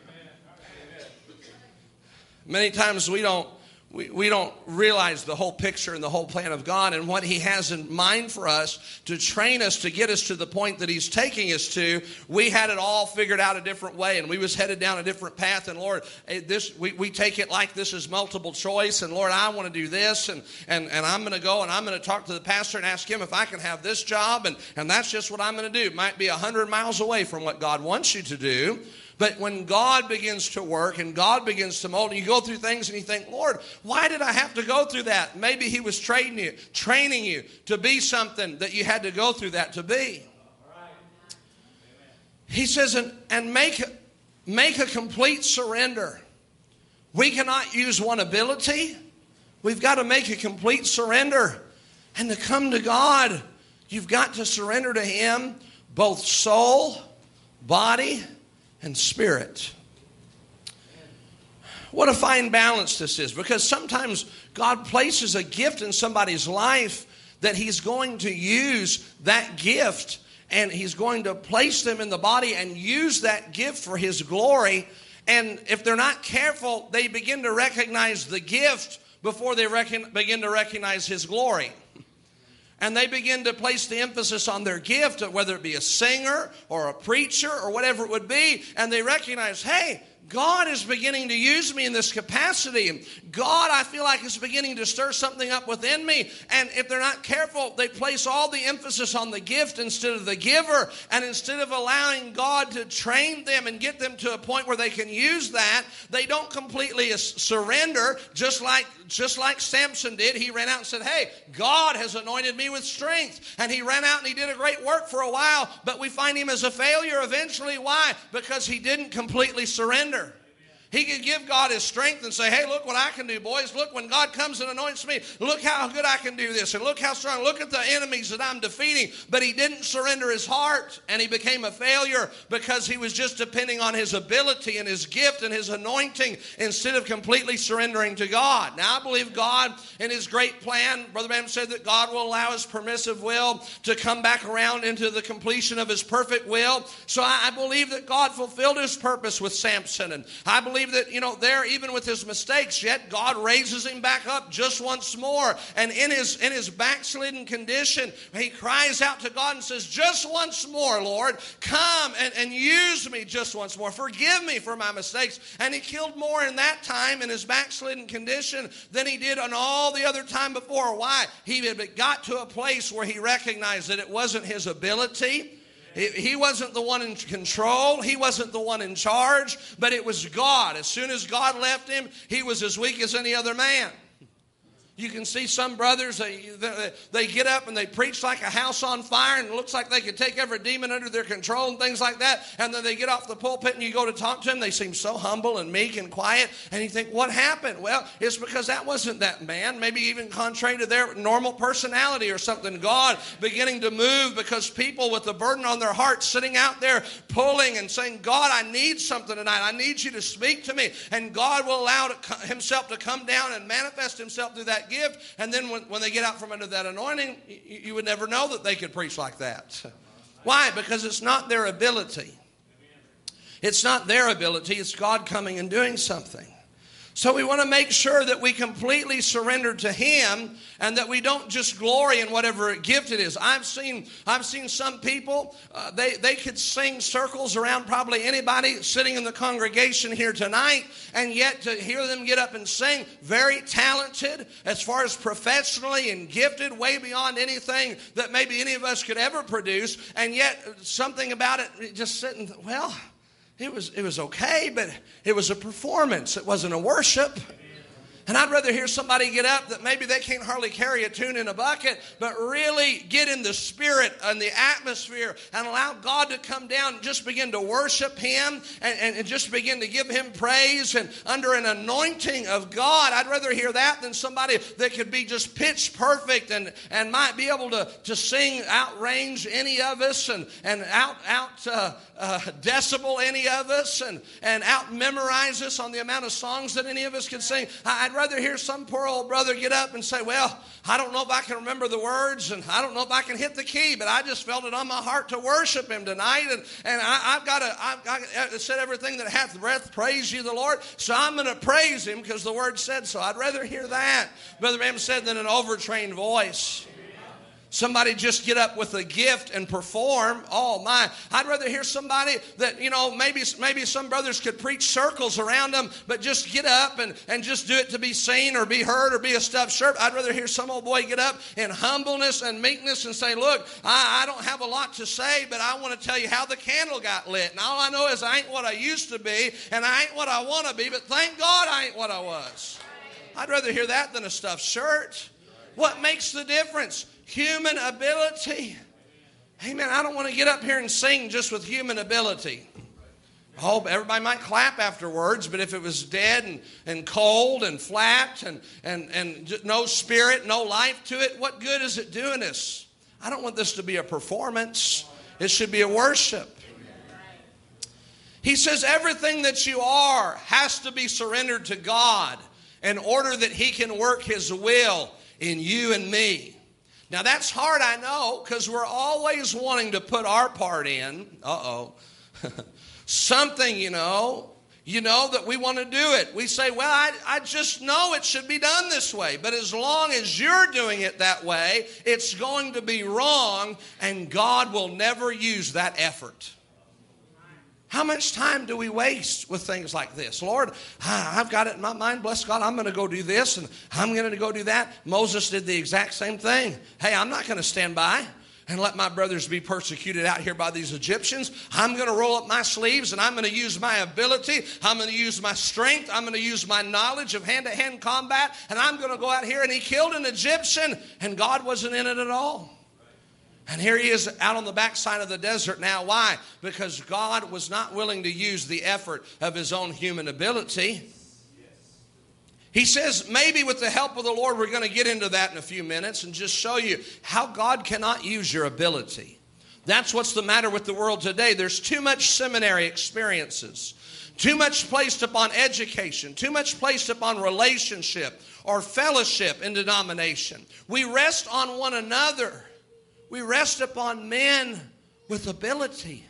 Many times we don't We, we don't realize the whole picture and the whole plan of God and what he has in mind for us to train us, to get us to the point that he's taking us to. We had it all figured out a different way, and we was headed down a different path. And Lord, this we, we take it like this is multiple choice. And Lord, I want to do this, and, and, and I'm going to go and I'm going to talk to the pastor and ask him if I can have this job. And, and that's just what I'm going to do. It might be a hundred miles away from what God wants you to do. But when God begins to work and God begins to mold, and you go through things and you think, Lord, why did I have to go through that? Maybe he was training you, training you to be something that you had to go through that to be. He says, and, and make, make a complete surrender. We cannot use one ability. We've got to make a complete surrender. And to come to God, you've got to surrender to him, both soul, body, and spirit. What a fine balance this is, because sometimes God places a gift in somebody's life that he's going to use that gift, and he's going to place them in the body and use that gift for his glory. And if they're not careful, they begin to recognize the gift before they reckon, begin to recognize his glory. And they begin to place the emphasis on their gift, whether it be a singer or a preacher or whatever it would be. And they recognize, hey, God is beginning to use me in this capacity. And God, I feel like, is beginning to stir something up within me. And if they're not careful, they place all the emphasis on the gift instead of the giver. And instead of allowing God to train them and get them to a point where they can use that, they don't completely surrender, just like just like Samson did. He ran out and said, hey, God has anointed me with strength. And he ran out and he did a great work for a while, but we find him as a failure eventually. Why? Because he didn't completely surrender. He could give God his strength and say, hey, look what I can do, boys. Look, when God comes and anoints me, look how good I can do this. And look how strong. Look at the enemies that I'm defeating. But he didn't surrender his heart, and he became a failure because he was just depending on his ability and his gift and his anointing instead of completely surrendering to God. Now, I believe God, in his great plan, Brother Branham said that God will allow his permissive will to come back around into the completion of his perfect will. So I, I believe that God fulfilled his purpose with Samson. And I believe that, you know, there, even with his mistakes, yet God raises him back up just once more. And in his in his backslidden condition, he cries out to God and says, just once more, Lord, come and, and use me just once more. Forgive me for my mistakes. And he killed more in that time in his backslidden condition than he did on all the other time before. Why? He had got to a place where he recognized that it wasn't his ability. He wasn't the one in control. He wasn't the one in charge, but it was God. As soon as God left him, he was as weak as any other man. You can see some brothers, they, they, they get up and they preach like a house on fire, and it looks like they could take every demon under their control and things like that. And then they get off the pulpit and you go to talk to them. They seem so humble and meek and quiet. And you think, what happened? Well, it's because that wasn't that man. Maybe even contrary to their normal personality or something. God beginning to move because people with the burden on their hearts sitting out there pulling and saying, God, I need something tonight. I need you to speak to me. And God will allow himself to come down and manifest himself through that gift. And then when, when they get out from under that anointing, you, you would never know that they could preach like that. Why? Because it's not their ability. It's not their ability. It's God coming and doing something. So we want to make sure that we completely surrender to him and that we don't just glory in whatever gift it is. I've seen I've seen some people, uh, they, they could sing circles around probably anybody sitting in the congregation here tonight, and yet to hear them get up and sing, very talented as far as professionally and gifted, way beyond anything that maybe any of us could ever produce, and yet something about it just sitting, well... It was it was okay, but it was a performance. It wasn't a worship. And I'd rather hear somebody get up that maybe they can't hardly carry a tune in a bucket, but really get in the spirit and the atmosphere and allow God to come down and just begin to worship him and, and, and just begin to give him praise and under an anointing of God. I'd rather hear that than somebody that could be just pitch perfect and, and might be able to, to sing, outrange any of us and, and out, out uh, uh, decibel any of us and, and out memorize us on the amount of songs that any of us could sing. I, I'd rather hear some poor old brother get up and say, well, I don't know if I can remember the words and I don't know if I can hit the key, but I just felt it on my heart to worship him tonight. And, and I, I've got to, I've got to said everything that hath breath, praise you the Lord. So I'm going to praise him because the word said so. I'd rather hear that, Brother Branham said, than an overtrained voice. Somebody just get up with a gift and perform. Oh, my. I'd rather hear somebody that, you know, maybe maybe some brothers could preach circles around them, but just get up and, and just do it to be seen or be heard or be a stuffed shirt. I'd rather hear some old boy get up in humbleness and meekness and say, look, I, I don't have a lot to say, but I want to tell you how the candle got lit. And all I know is I ain't what I used to be, and I ain't what I want to be, but thank God I ain't what I was. I'd rather hear that than a stuffed shirt. What makes the difference? Human ability. Amen. I don't want to get up here and sing just with human ability. I hope everybody might clap afterwards, but if it was dead and, and cold and flat and, and, and no spirit, no life to it, what good is it doing us? I don't want this to be a performance. It should be a worship. He says everything that you are has to be surrendered to God in order that he can work his will in you and me. Now that's hard, I know, because we're always wanting to put our part in. Uh-oh. Something, you know, you know that we want to do it. We say, well, I, I just know it should be done this way. But as long as you're doing it that way, it's going to be wrong, and God will never use that effort. How much time do we waste with things like this? Lord, I've got it in my mind. Bless God, I'm going to go do this and I'm going to go do that. Moses did the exact same thing. Hey, I'm not going to stand by and let my brothers be persecuted out here by these Egyptians. I'm going to roll up my sleeves and I'm going to use my ability. I'm going to use my strength. I'm going to use my knowledge of hand-to-hand combat. And I'm going to go out here. And he killed an Egyptian and God wasn't in it at all. And here he is out on the backside of the desert now. Why? Because God was not willing to use the effort of his own human ability. He says, maybe with the help of the Lord, we're going to get into that in a few minutes and just show you how God cannot use your ability. That's what's the matter with the world today. There's too much seminary experiences, too much placed upon education, too much placed upon relationship or fellowship in denomination. We rest on one another. We rest upon men with ability.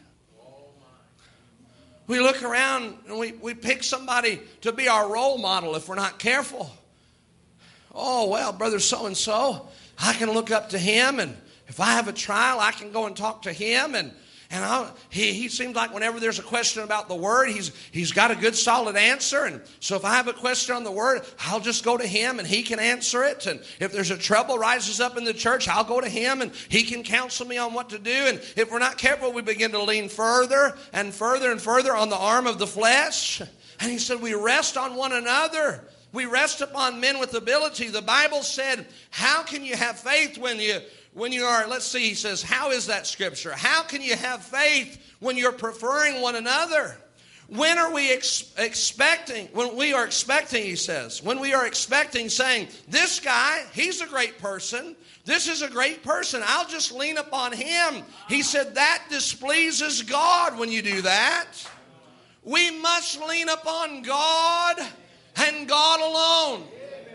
We look around and we, we pick somebody to be our role model if we're not careful. Oh, well, brother so-and-so, I can look up to him, and if I have a trial, I can go and talk to him, and And I, he, he seems like whenever there's a question about the Word, he's, he's got a good solid answer. And so if I have a question on the Word, I'll just go to him and he can answer it. And if there's a trouble rises up in the church, I'll go to him and he can counsel me on what to do. And if we're not careful, we begin to lean further and further and further on the arm of the flesh. And he said, we rest on one another. We rest upon men with ability. The Bible said, how can you have faith when you... When you are, let's see, he says, how is that scripture? How can you have faith when you're preferring one another? When are we ex- expecting, when we are expecting, he says, when we are expecting saying, this guy, he's a great person. This is a great person. I'll just lean upon him. He said that displeases God when you do that. We must lean upon God and God alone.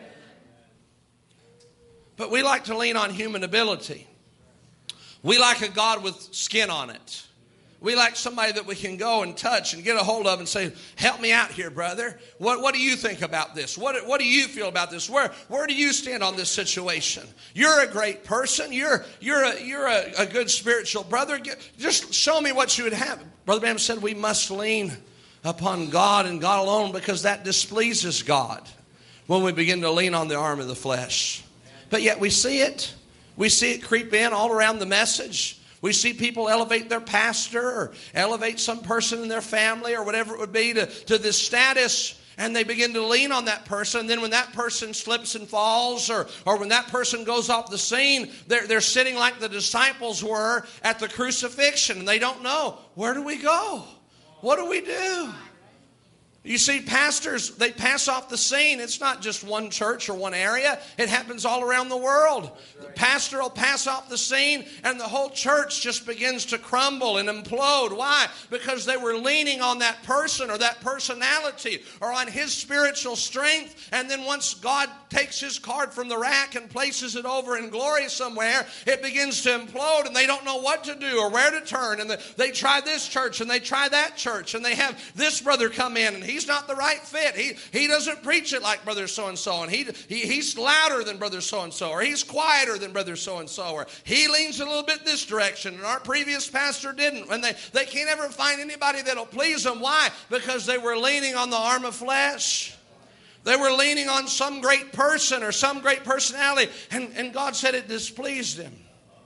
But we like to lean on human ability. We like a God with skin on it. We like somebody that we can go and touch and get a hold of and say, help me out here, brother. What, what do you think about this? What, what do you feel about this? Where, where do you stand on this situation? You're a great person. You're, you're, a, you're a, a good spiritual brother. Just show me what you would have. Brother Branham said we must lean upon God and God alone, because that displeases God when we begin to lean on the arm of the flesh. But yet we see it. We see it creep in all around the message. We see people elevate their pastor or elevate some person in their family or whatever it would be to, to this status, and they begin to lean on that person. And then when that person slips and falls, or, or when that person goes off the scene, they're, they're sitting like the disciples were at the crucifixion, and they don't know, where do we go? What do we do? You see, pastors, they pass off the scene. It's not just one church or one area. It happens all around the world. The pastor will pass off the scene, and the whole church just begins to crumble and implode. Why? Because they were leaning on that person or that personality or on his spiritual strength. And then once God takes his card from the rack and places it over in glory somewhere, it begins to implode, and they don't know what to do or where to turn. And they try this church and they try that church, and they have this brother come in, and he He's not the right fit. He he doesn't preach it like brother so-and-so. And he, he he's louder than brother so-and-so. Or he's quieter than brother so-and-so. Or he leans a little bit this direction, and our previous pastor didn't. And they, they can't ever find anybody that'll please them. Why? Because they were leaning on the arm of flesh. They were leaning on some great person or some great personality. And, and God said it displeased him.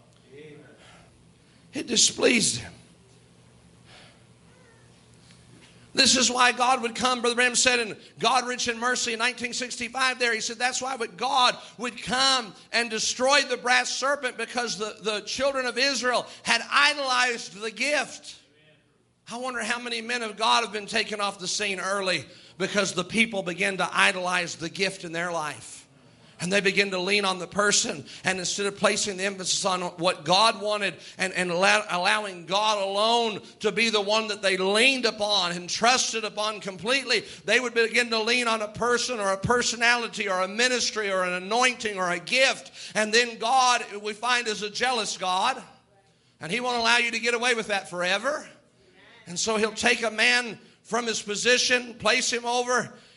It displeased him. This is why God would come, Brother Branham said in God Rich in Mercy in nineteen sixty-five there, he said that's why God would come and destroy the brass serpent, because the, the children of Israel had idolized the gift. I wonder how many men of God have been taken off the scene early because the people began to idolize the gift in their life. And they begin to lean on the person, and instead of placing the emphasis on what God wanted and, and allow, allowing God alone to be the one that they leaned upon and trusted upon completely, they would begin to lean on a person or a personality or a ministry or an anointing or a gift. And then God, we find, is a jealous God, and he won't allow you to get away with that forever. And so he'll take a man from his position, place him over,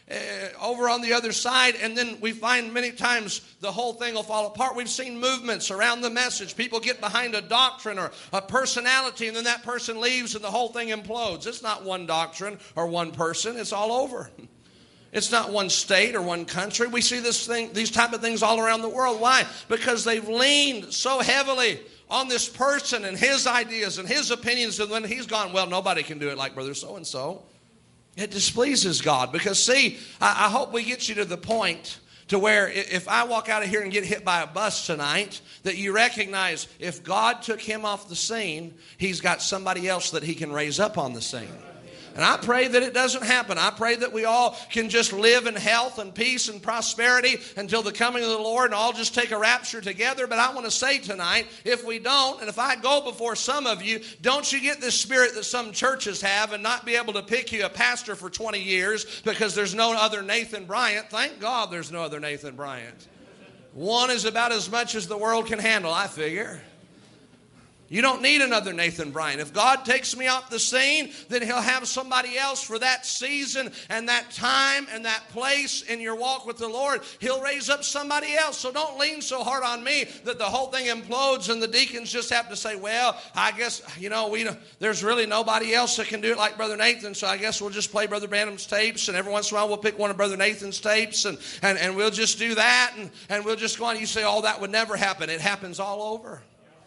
uh, over on the other side, and then we find many times the whole thing will fall apart. We've seen movements around the message. People get behind a doctrine or a personality, and then that person leaves and the whole thing implodes. It's not one doctrine or one person. It's all over. It's not one state or one country. We see this thing, these type of things all around the world. Why? Because they've leaned so heavily on this person and his ideas and his opinions, and when he's gone, well, nobody can do it like Brother so-and-so. It displeases God. Because, see, I, I hope we get you to the point to where if I walk out of here and get hit by a bus tonight, that you recognize if God took him off the scene, he's got somebody else that he can raise up on the scene. And I pray that it doesn't happen. I pray that we all can just live in health and peace and prosperity until the coming of the Lord and all just take a rapture together. But I want to say tonight, if we don't, and if I go before some of you, don't you get this spirit that some churches have and not be able to pick you a pastor for twenty years because there's no other Nathan Bryant. Thank God there's no other Nathan Bryant. One is about as much as the world can handle, I figure. You don't need another Nathan Bryant. If God takes me off the scene, then he'll have somebody else for that season and that time and that place in your walk with the Lord. He'll raise up somebody else. So don't lean so hard on me that the whole thing implodes and the deacons just have to say, well, I guess, you know, we there's really nobody else that can do it like Brother Nathan, so I guess we'll just play Brother Branham's tapes, and every once in a while we'll pick one of Brother Nathan's tapes, and, and, and we'll just do that, and, and we'll just go on. You say, oh, that would never happen. It happens all over.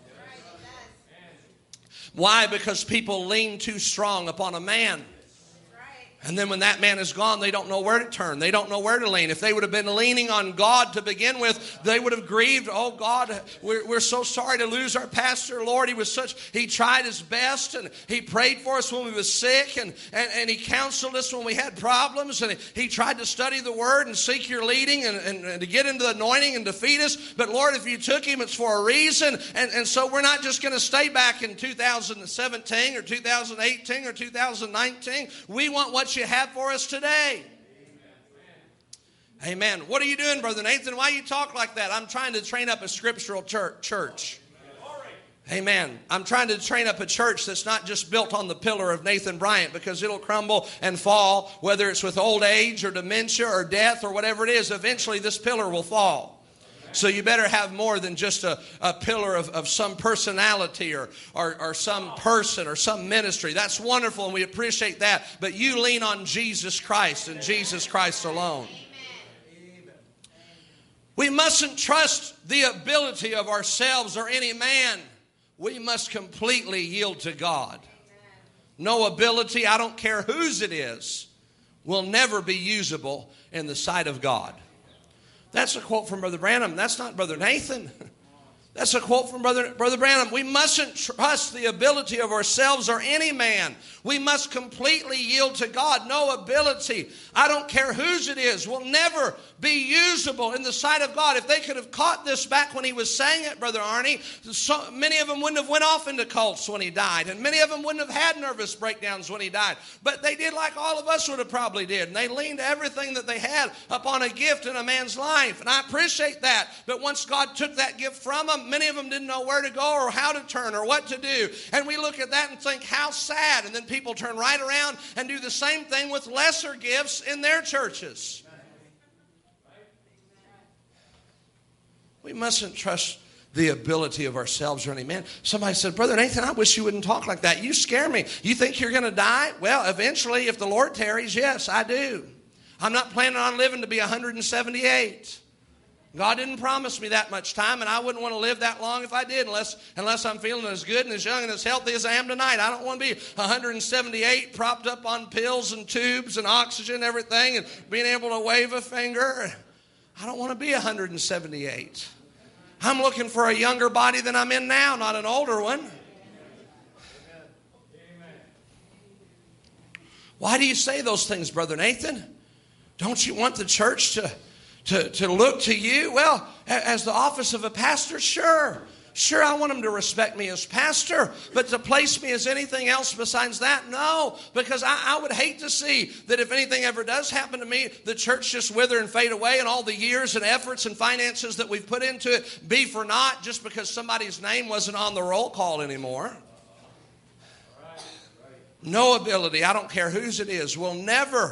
Why? Because people lean too strong upon a man. And then when that man is gone, they don't know where to turn. They don't know where to lean. If they would have been leaning on God to begin with, they would have grieved. Oh, God, we're, we're so sorry to lose our pastor. Lord, he was such, he tried his best, and he prayed for us when we were sick, and, and, and he counseled us when we had problems, and he, he tried to study the Word and seek your leading and, and, and to get into the anointing and defeat us. But, Lord, if you took him, it's for a reason. And, and so we're not just going to stay back in two thousand seventeen or two thousand eighteen or two thousand nineteen. We want what you have for us today. Amen. Amen. What are you doing, Brother Nathan? Why you talk like that? I'm trying to train up a scriptural church. Amen. I'm trying to train up a church that's not just built on the pillar of Nathan Bryant, because it'll crumble and fall, whether it's with old age or dementia or death or whatever it is. Eventually this pillar will fall. So you better have more than just a, a pillar of, of some personality or, or, or some person or some ministry. That's wonderful, and we appreciate that. But you lean on Jesus Christ and Jesus Christ alone. Amen. We mustn't trust the ability of ourselves or any man. We must completely yield to God. No ability, I don't care whose it is, will never be usable in the sight of God. That's a quote from Brother Branham. That's not Brother Nathan. That's a quote from Brother, Brother Branham. We mustn't trust the ability of ourselves or any man. We must completely yield to God. No ability, I don't care whose it is, will never be usable in the sight of God. If they could have caught this back when he was saying it, Brother Arnie, so many of them wouldn't have went off into cults when he died. And many of them wouldn't have had nervous breakdowns when he died. But they did like all of us would have probably did. And they leaned everything that they had upon a gift in a man's life. And I appreciate that. But once God took that gift from them, many of them didn't know where to go or how to turn or what to do. And we look at that and think, how sad. And then people turn right around and do the same thing with lesser gifts in their churches. We mustn't trust the ability of ourselves or any man. Somebody said, Brother Nathan, I wish you wouldn't talk like that. You scare me. You think you're going to die? Well, eventually, if the Lord tarries, yes, I do. I'm not planning on living to be one hundred seventy-eight. God didn't promise me that much time, and I wouldn't want to live that long if I did, unless unless I'm feeling as good and as young and as healthy as I am tonight. I don't want to be one hundred seventy-eight, propped up on pills and tubes and oxygen and everything, and being able to wave a finger. I don't want to be one hundred seventy-eight. I'm looking for a younger body than I'm in now, not an older one. Why do you say those things, Brother Nathan? Don't you want the church to, to, to look to you? Well, as the office of a pastor, sure. Sure, I want them to respect me as pastor, but to place me as anything else besides that, no. Because I, I would hate to see that if anything ever does happen to me, the church just wither and fade away, and all the years and efforts and finances that we've put into it be for naught just because somebody's name wasn't on the roll call anymore. No ability, I don't care whose it is, will never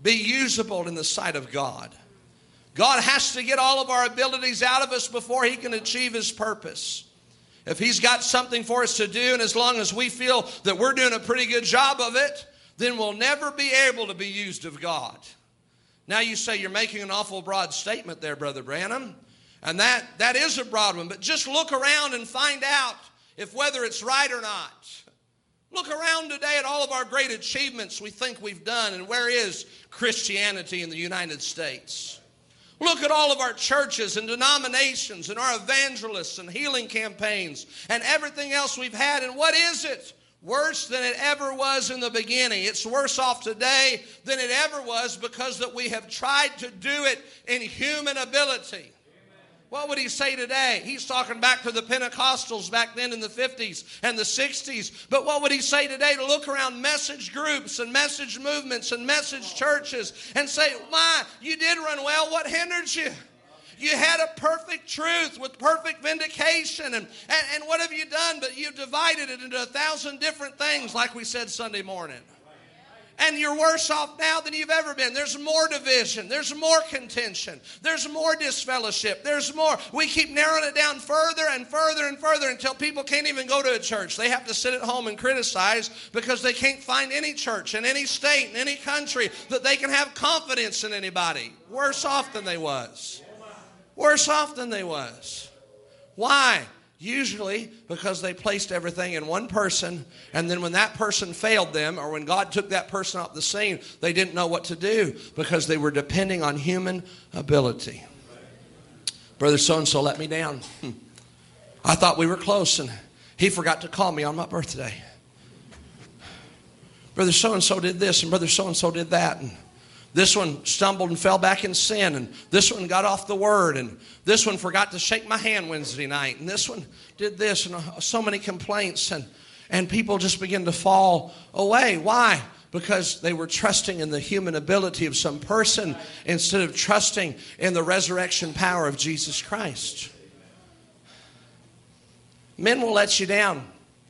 be usable in the sight of God. God has to get all of our abilities out of us before He can achieve His purpose. If He's got something for us to do, and as long as we feel that we're doing a pretty good job of it, then we'll never be able to be used of God. Now you say you're making an awful broad statement there, Brother Branham. And that, that is a broad one. But just look around and find out if whether it's right or not. Look around today at all of our great achievements we think we've done, and where is Christianity in the United States? Look at all of our churches and denominations and our evangelists and healing campaigns and everything else we've had, and what is it? Worse than it ever was in the beginning. It's worse off today than it ever was because that we have tried to do it in human ability. What would he say today? He's talking back to the Pentecostals back then in the fifties and the sixties. But what would he say today to look around message groups and message movements and message churches and say, my, you did run well. What hindered you? You had a perfect truth with perfect vindication. And, and, and what have you done? But you've divided it into a thousand different things like we said Sunday morning. And you're worse off now than you've ever been. There's more division. There's more contention. There's more disfellowship. There's more. We keep narrowing it down further and further and further until people can't even go to a church. They have to sit at home and criticize because they can't find any church in any state, in any country that they can have confidence in anybody. Worse off than they was. Worse off than they was. Why? Usually because they placed everything in one person, and then when that person failed them, or when God took that person off the scene, they didn't know what to do because they were depending on human ability. Brother so-and-so let me down. I thought we were close, and he forgot to call me on my birthday. Brother so-and-so did this, and brother so-and-so did that, and this one stumbled and fell back in sin, and this one got off the word, and this one forgot to shake my hand Wednesday night, and this one did this, and so many complaints, and, and people just begin to fall away. Why? Because they were trusting in the human ability of some person instead of trusting in the resurrection power of Jesus Christ. Men will let you down.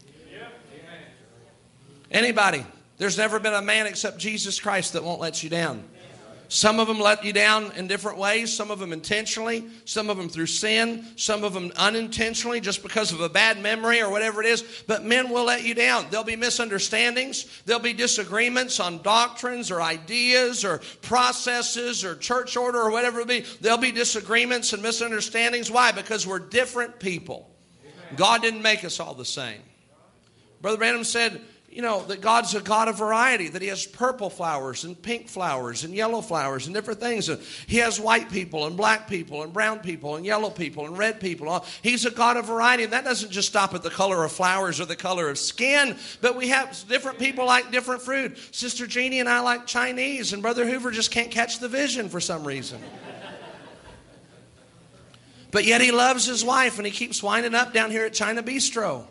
Anybody. There's never been a man except Jesus Christ that won't let you down. Some of them let you down in different ways. Some of them intentionally. Some of them through sin. Some of them unintentionally just because of a bad memory or whatever it is. But men will let you down. There'll be misunderstandings. There'll be disagreements on doctrines or ideas or processes or church order or whatever it be. There'll be disagreements and misunderstandings. Why? Because we're different people. God didn't make us all the same. Brother Branham said, you know, that God's a God of variety, that He has purple flowers and pink flowers and yellow flowers and different things. He has white people and black people and brown people and yellow people and red people. He's a God of variety, and that doesn't just stop at the color of flowers or the color of skin, but we have different people like different fruit. Sister Jeannie and I like Chinese, and Brother Hoover just can't catch the vision for some reason. But yet he loves his wife, and he keeps winding up down here at China Bistro.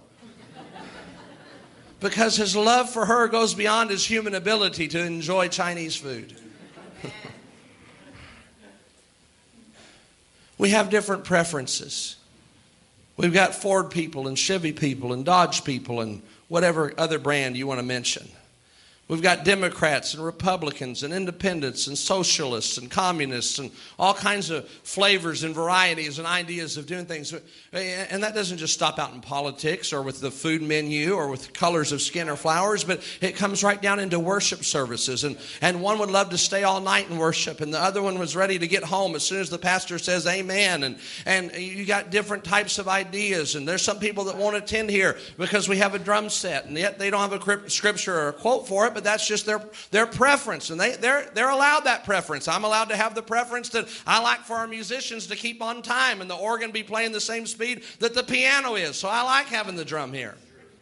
Because his love for her goes beyond his human ability to enjoy Chinese food. We have different preferences. We've got Ford people and Chevy people and Dodge people and whatever other brand you want to mention. We've got Democrats and Republicans and independents and socialists and communists and all kinds of flavors and varieties and ideas of doing things. And that doesn't just stop out in politics or with the food menu or with colors of skin or flowers, but it comes right down into worship services. And, and one would love to stay all night and worship, and the other one was ready to get home as soon as the pastor says amen. And, and you got different types of ideas. And there's some people that won't attend here because we have a drum set, and yet they don't have a scripture or a quote for it, but that's just their their preference, and they they're they're allowed that preference. I'm allowed to have the preference that I like for our musicians to keep on time and the organ be playing the same speed that the piano is. So I like having the drum here.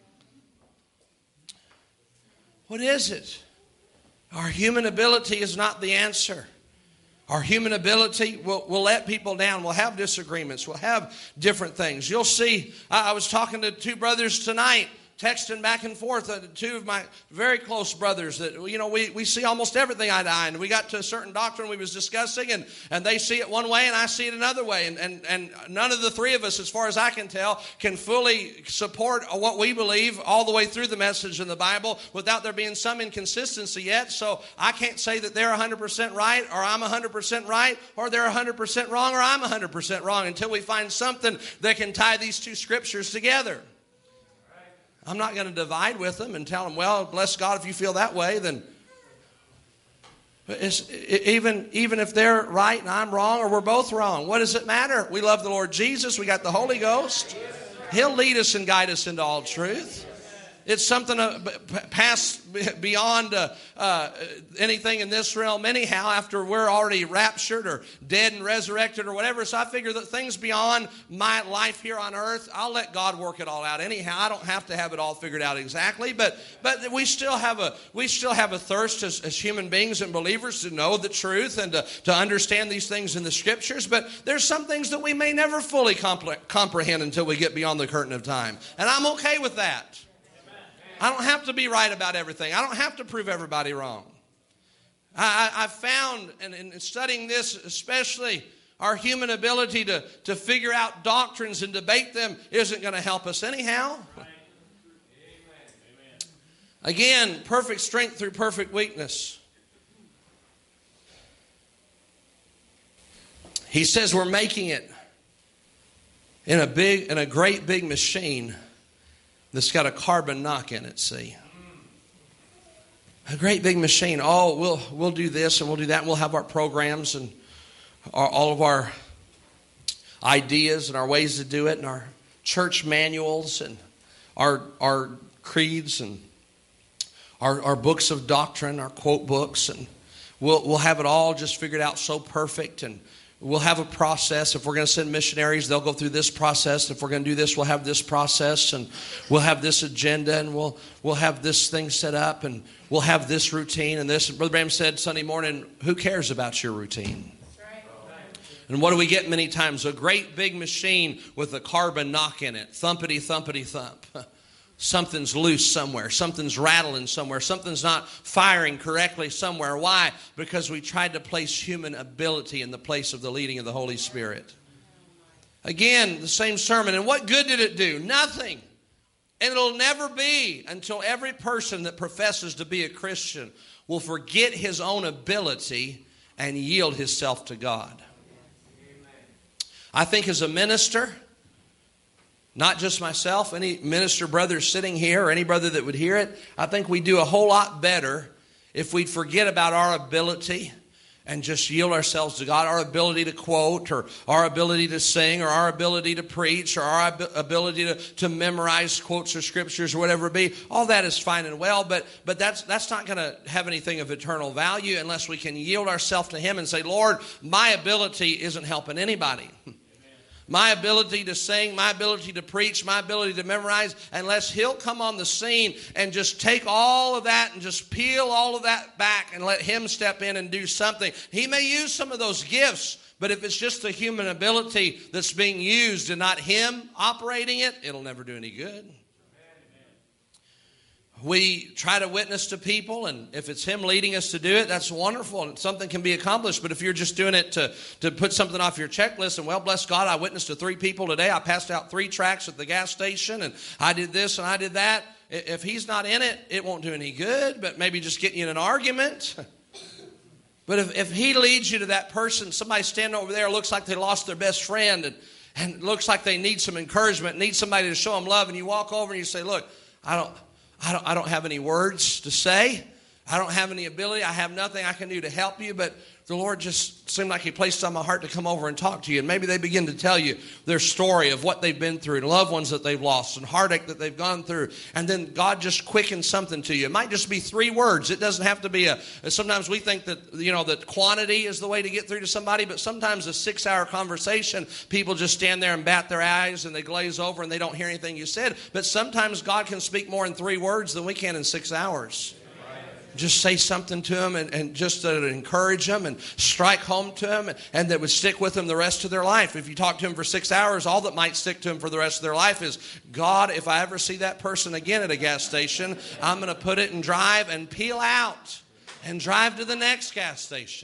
What is it? Our human ability is not the answer. Our human ability will, will let people down. We'll have disagreements. We'll have different things. You'll see, I, I was talking to two brothers tonight texting back and forth, uh, two of my very close brothers that, you know, we, we see almost everything eye to eye. And we got to a certain doctrine we was discussing, and, and they see it one way and I see it another way. And, and, and none of the three of us, as far as I can tell, can fully support what we believe all the way through the message in the Bible without there being some inconsistency yet. So I can't say that they're one hundred percent right or I'm one hundred percent right or they're one hundred percent wrong or I'm one hundred percent wrong until we find something that can tie these two scriptures together. I'm not going to divide with them and tell them, well, bless God, if you feel that way, then it's, even, even if they're right and I'm wrong or we're both wrong, what does it matter? We love the Lord Jesus. We got the Holy Ghost. He'll lead us and guide us into all truth. It's something uh, past beyond uh, uh, anything in this realm anyhow, after we're already raptured or dead and resurrected or whatever. So I figure that things beyond my life here on earth, I'll let God work it all out anyhow. I don't have to have it all figured out exactly, but but we still have a we still have a thirst as, as human beings and believers to know the truth and to, to understand these things in the scriptures. But there's some things that we may never fully compre- comprehend until we get beyond the curtain of time. And I'm okay with that. I don't have to be right about everything. I don't have to prove everybody wrong. I, I, I found, and in studying this especially, our human ability to, to figure out doctrines and debate them isn't going to help us anyhow. Again, perfect strength through perfect weakness. He says we're making it in a big, in a great big machine that's got a carbon knock in it, see. A great big machine. Oh, we'll we'll do this and we'll do that. And we'll have our programs and our, all of our ideas and our ways to do it and our church manuals and our our creeds and our, our books of doctrine, our quote books. And we'll we'll have it all just figured out so perfect. And we'll have a process. If we're going to send missionaries, they'll go through this process. If we're going to do this, we'll have this process, and we'll have this agenda, and we'll we'll have this thing set up, and we'll have this routine and this. And Brother Branham said Sunday morning, who cares about your routine? And what do we get many times? A great big machine with a carbon knock in it. Thumpity, thumpity, thump. Something's loose somewhere. Something's rattling somewhere. Something's not firing correctly somewhere. Why? Because we tried to place human ability in the place of the leading of the Holy Spirit. Again, the same sermon. And what good did it do? Nothing. And it'll never be until every person that professes to be a Christian will forget his own ability and yield himself to God. I think as a minister, not just myself, any minister brother sitting here or any brother that would hear it, I think we'd do a whole lot better if we'd forget about our ability and just yield ourselves to God. Our ability to quote or our ability to sing or our ability to preach or our ability to, to memorize quotes or scriptures or whatever it be. All that is fine and well, but, but that's, that's not going to have anything of eternal value unless we can yield ourselves to Him and say, Lord, my ability isn't helping anybody. My ability to sing, my ability to preach, my ability to memorize, unless He'll come on the scene and just take all of that and just peel all of that back and let Him step in and do something. He may use some of those gifts, but if it's just the human ability that's being used and not Him operating it, it'll never do any good. We try to witness to people, and if it's Him leading us to do it, that's wonderful, and something can be accomplished. But if you're just doing it to, to put something off your checklist, and well, bless God, I witnessed to three people today. I passed out three tracts at the gas station, and I did this and I did that. If He's not in it, it won't do any good, but maybe just getting you in an argument. But if, if He leads you to that person, somebody standing over there looks like they lost their best friend, and, and looks like they need some encouragement, need somebody to show them love, and you walk over and you say, look, I don't... I don't, I don't have any words to say. I don't have any ability. I have nothing I can do to help you, but the Lord just seemed like He placed on my heart to come over and talk to you. And maybe they begin to tell you their story of what they've been through and loved ones that they've lost and heartache that they've gone through. And then God just quickens something to you. It might just be three words. It doesn't have to be a, sometimes we think that, you know, that quantity is the way to get through to somebody, but sometimes a six-hour conversation, people just stand there and bat their eyes and they glaze over and they don't hear anything you said. But sometimes God can speak more in three words than we can in six hours. Just say something to them and, and just to encourage them and strike home to them, and, and that would stick with them the rest of their life. If you talk to them for six hours, all that might stick to them for the rest of their life is, God, if I ever see that person again at a gas station, I'm going to put it in drive and peel out and drive to the next gas station.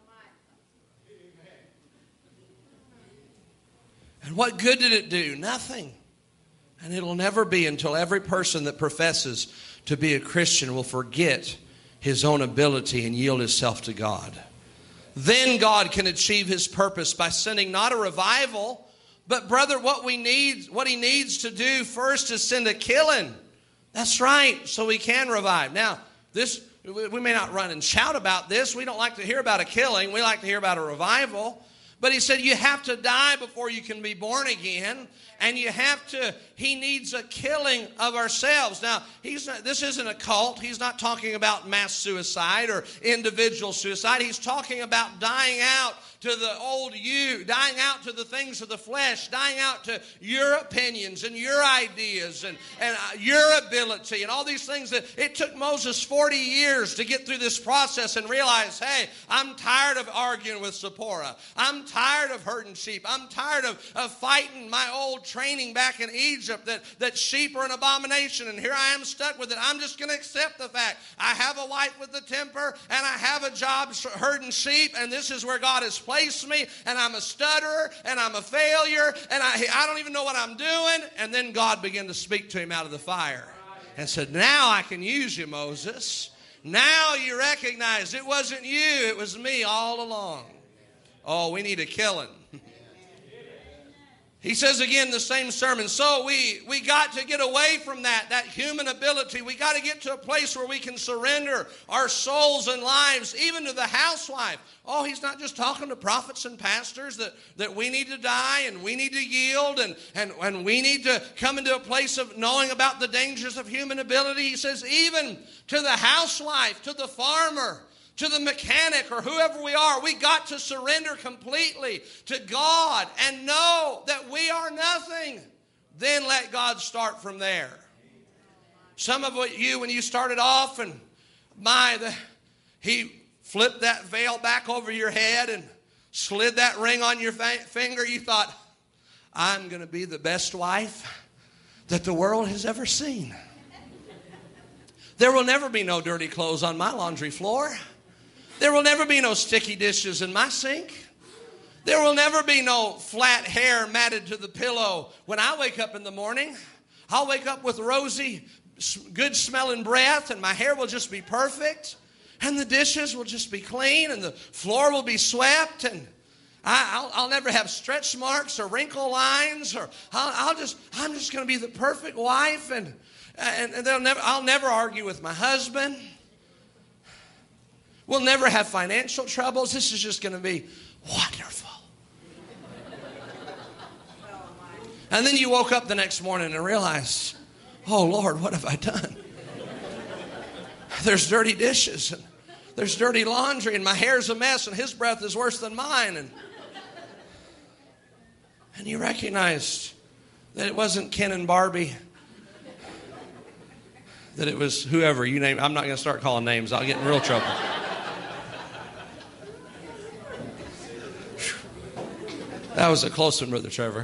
And what good did it do? Nothing. And it'll never be until every person that professes to be a Christian will forget his own ability and yield himself to God. Then God can achieve his purpose by sending not a revival, but brother, what we need, what he needs to do first is send a killing. That's right, so we can revive. Now, this we may not run and shout about this. We don't like to hear about a killing. We like to hear about a revival. But he said you have to die before you can be born again. And you have to, he needs a killing of ourselves. Now, he's not, this isn't a cult. He's not talking about mass suicide or individual suicide. He's talking about dying out to the old you, dying out to the things of the flesh, dying out to your opinions and your ideas and, and uh, your ability and all these things. That it took Moses forty years to get through this process and realize, hey, I'm tired of arguing with Zipporah. I'm tired of herding sheep. I'm tired of, of fighting my old training back in Egypt that, that sheep are an abomination, and here I am stuck with it. I'm just going to accept the fact I have a wife with a temper and I have a job herding sheep, and this is where God has placed me, and I'm a stutterer and I'm a failure and I, I don't even know what I'm doing. And then God began to speak to him out of the fire and said, now I can use you, Moses. Now you recognize it wasn't you, it was me all along. Oh, we need a killing. He says again in the same sermon, so we, we got to get away from that, that human ability. We got to get to a place where we can surrender our souls and lives, even to the housewife. Oh, he's not just talking to prophets and pastors that, that we need to die and we need to yield and, and, and we need to come into a place of knowing about the dangers of human ability. He says even to the housewife, to the farmer, to the mechanic or whoever we are, we got to surrender completely to God and know that we are nothing. Then let God start from there. Some of you, when you started off and my, the, he flipped that veil back over your head and slid that ring on your fa- finger, you thought, I'm going to be the best wife that the world has ever seen. There will never be no dirty clothes on my laundry floor. There will never be no sticky dishes in my sink. There will never be no flat hair matted to the pillow. When I wake up in the morning, I'll wake up with rosy, good smelling breath, and my hair will just be perfect, and the dishes will just be clean, and the floor will be swept, and I, I'll, I'll never have stretch marks or wrinkle lines, or I'll, I'll just, I'm just going to be the perfect wife, and and, and they'll never, I'll never argue with my husband. We'll never have financial troubles. This is just going to be wonderful. And then you woke up the next morning and realized, oh, Lord, what have I done? There's dirty dishes, and there's dirty laundry, and my hair's a mess, and his breath is worse than mine. And, and you recognized that it wasn't Ken and Barbie, that it was whoever you name. I'm not going to start calling names. I'll get in real trouble. That was a close one, Brother Trevor.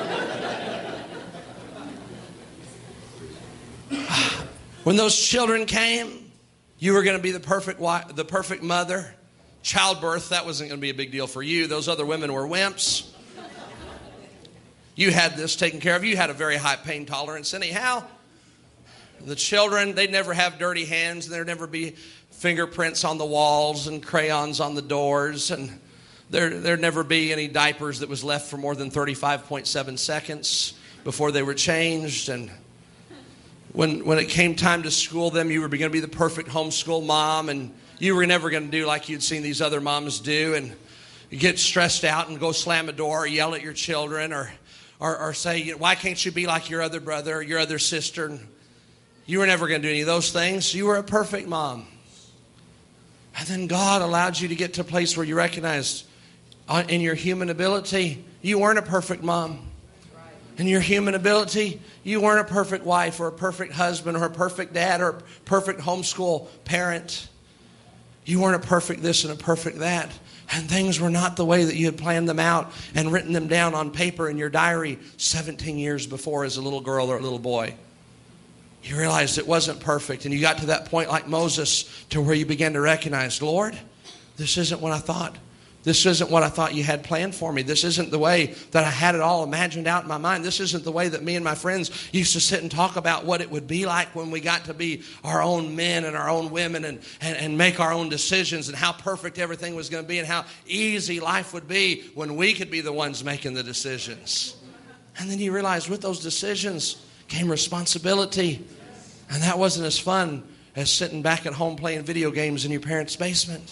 When those children came, you were going to be the perfect wife, the perfect mother. Childbirth, that wasn't going to be a big deal for you. Those other women were wimps. You had this taken care of. You had a very high pain tolerance anyhow. The children, they'd never have dirty hands. There'd never be fingerprints on the walls and crayons on the doors, and There, there'd never be any diapers that was left for more than thirty-five point seven seconds before they were changed. And when when it came time to school them, you were going to be the perfect homeschool mom, and you were never going to do like you'd seen these other moms do and you get stressed out and go slam a door or yell at your children or, or, or say, why can't you be like your other brother or your other sister? You were never going to do any of those things. You were a perfect mom. And then God allowed you to get to a place where you recognized in your human ability, you weren't a perfect mom. in your human ability. You weren't a perfect wife or a perfect husband or a perfect dad or a perfect homeschool parent. You weren't a perfect this and a perfect that. And things were not the way that you had planned them out and written them down on paper in your diary seventeen years before as a little girl or a little boy. You realized it wasn't perfect, and you got to that point like Moses to where you began to recognize, Lord, this isn't what I thought. This isn't what I thought you had planned for me. This isn't the way that I had it all imagined out in my mind. This isn't the way that me and my friends used to sit and talk about what it would be like when we got to be our own men and our own women and, and, and make our own decisions, and how perfect everything was going to be and how easy life would be when we could be the ones making the decisions. And then you realize with those decisions came responsibility. And that wasn't as fun as sitting back at home playing video games in your parents' basement.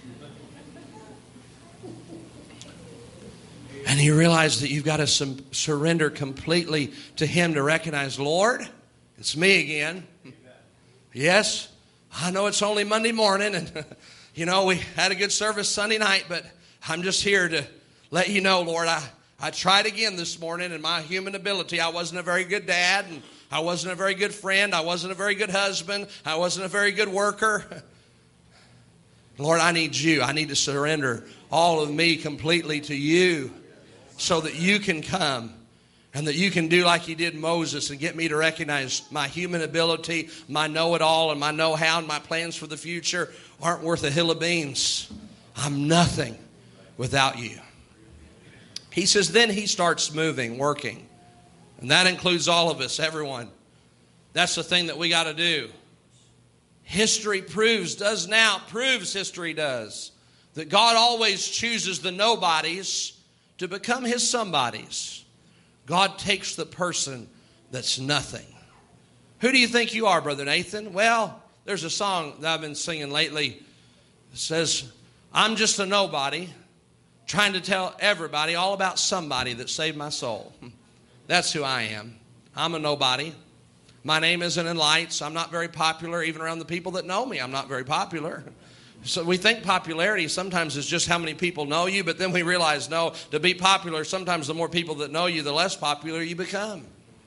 And you realize that you've got to some, surrender completely to Him to recognize, Lord, it's me again. Yes, I know it's only Monday morning, and you know, we had a good service Sunday night, but I'm just here to let you know, Lord, I, I tried again this morning, and my human ability, I wasn't a very good dad, and I wasn't a very good friend, I wasn't a very good husband, I wasn't a very good worker. Lord, I need you. I need to surrender all of me completely to you, so that you can come and that you can do like you did Moses and get me to recognize my human ability, my know-it-all, and my know-how and my plans for the future aren't worth a hill of beans. I'm nothing without you. He says, then he starts moving, working. And that includes all of us, everyone. That's the thing that we got to do. History proves, does now, proves history does, that God always chooses the nobodies to become His somebodies. God takes the person that's nothing. Who do you think you are, Brother Nathan? Well, there's a song that I've been singing lately that says, I'm just a nobody trying to tell everybody all about somebody that saved my soul. That's who I am. I'm a nobody. My name isn't in lights. I'm not very popular. Even around the people that know me, I'm not very popular. So we think popularity sometimes is just how many people know you, but then we realize, no, to be popular, sometimes the more people that know you, the less popular you become.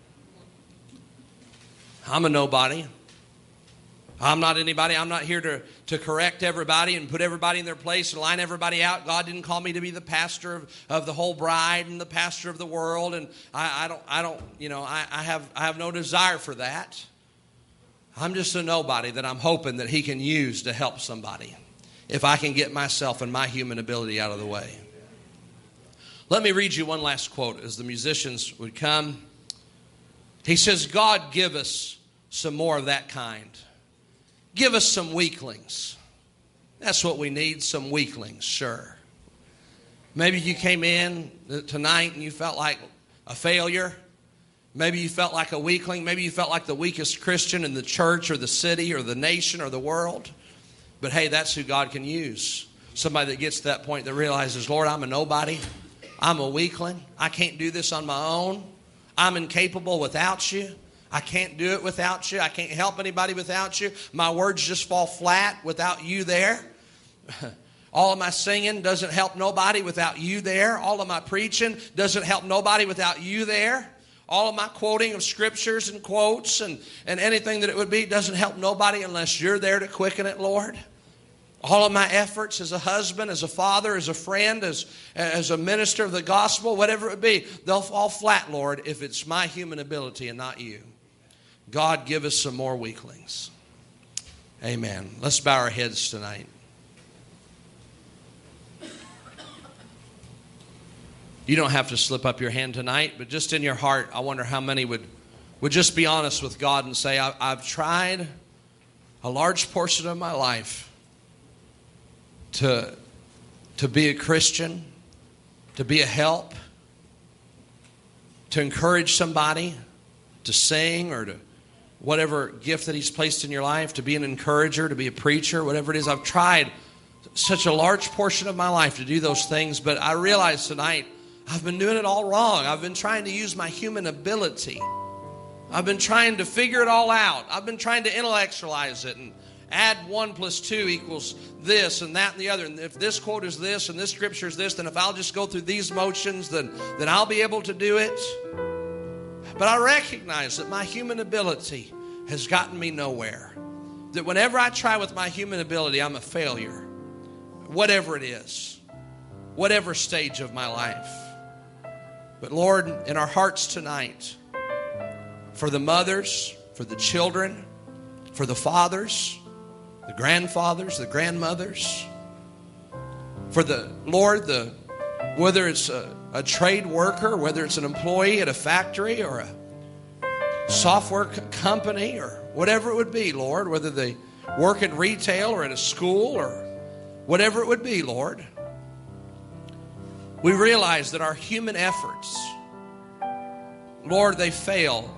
I'm a nobody. I'm not anybody. I'm not here to, to correct everybody and put everybody in their place and line everybody out. God didn't call me to be the pastor of, of the whole bride and the pastor of the world, and I, I don't, I don't, you know, I, I have, I have no desire for that. I'm just a nobody that I'm hoping that He can use to help somebody, if I can get myself and my human ability out of the way. Let me read you one last quote as the musicians would come. He says, God, give us some more of that kind. Give us some weaklings. That's what we need, some weaklings, sure. Maybe you came in tonight and you felt like a failure. Maybe you felt like a weakling. Maybe you felt like the weakest Christian in the church or the city or the nation or the world. But hey, that's who God can use. Somebody that gets to that point that realizes, Lord, I'm a nobody. I'm a weakling. I can't do this on my own. I'm incapable without you. I can't do it without you. I can't help anybody without you. My words just fall flat without you there. All of my singing doesn't help nobody without you there. All of my preaching doesn't help nobody without you there. All of my quoting of scriptures and quotes and, and anything that it would be doesn't help nobody unless you're there to quicken it, Lord. All of my efforts as a husband, as a father, as a friend, as, as a minister of the gospel, whatever it would be, they'll fall flat, Lord, if it's my human ability and not you. God, give us some more weaklings. Amen. Let's bow our heads tonight. You don't have to slip up your hand tonight, but just in your heart, I wonder how many would, would just be honest with God and say, I, I've tried a large portion of my life to, to be a Christian, to be a help, to encourage somebody, to sing or to whatever gift that He's placed in your life, to be an encourager, to be a preacher, whatever it is. I've tried such a large portion of my life to do those things, but I realize tonight I've been doing it all wrong. I've been trying to use my human ability. I've been trying to figure it all out. I've been trying to intellectualize it and add one plus two equals this and that and the other. And if this quote is this and this scripture is this, then if I'll just go through these motions, then, then I'll be able to do it. But I recognize that my human ability has gotten me nowhere. That whenever I try with my human ability, I'm a failure. Whatever it is. Whatever stage of my life. But Lord, in our hearts tonight, for the mothers, for the children, for the fathers, the grandfathers, the grandmothers, for the, Lord, the whether it's a, a trade worker, whether it's an employee at a factory or a software co- company or whatever it would be, Lord, whether they work in retail or at a school or whatever it would be, Lord, we realize that our human efforts, Lord, they fail.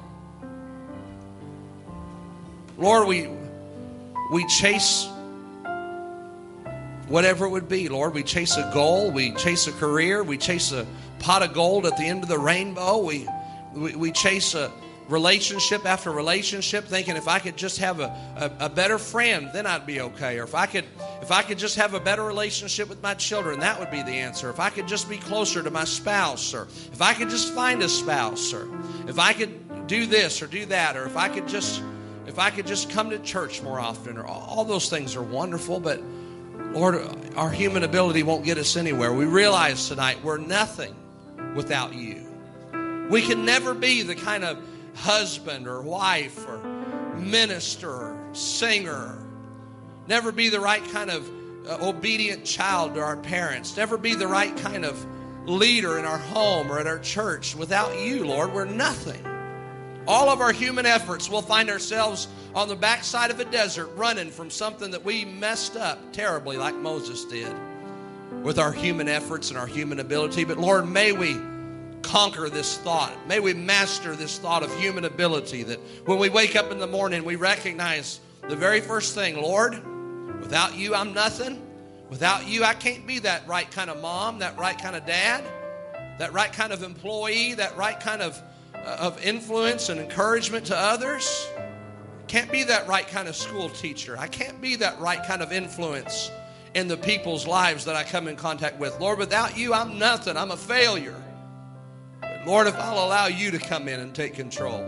Lord, we we chase whatever it would be, Lord. We chase a goal. We chase a career. We chase a pot of gold at the end of the rainbow. We we, we chase a relationship after relationship, thinking if I could just have a, a, a better friend, then I'd be okay. Or if I could if I could just have a better relationship with my children, that would be the answer. If I could just be closer to my spouse, or if I could just find a spouse, or if I could do this or do that, or if I could just if I could just come to church more often, or all, all those things are wonderful, but Lord, our human ability won't get us anywhere. We realize tonight we're nothing without you. We can never be the kind of husband or wife or minister or singer. Never be the right kind of uh, obedient child to our parents. Never be the right kind of leader in our home or at our church. Without you, Lord, we're nothing. All of our human efforts, we'll find ourselves on the backside of a desert running from something that we messed up terribly like Moses did with our human efforts and our human ability. But Lord, may we conquer this thought. May we master this thought of human ability, that when we wake up in the morning, we recognize the very first thing, Lord, without you, I'm nothing. Without you, I can't be that right kind of mom, that right kind of dad, that right kind of employee, that right kind of of influence and encouragement to others. Can't be that right kind of school teacher. I can't be that right kind of influence in the people's lives that I come in contact with. Lord, without you, I'm nothing. I'm a failure. But Lord, if I'll allow you to come in and take control,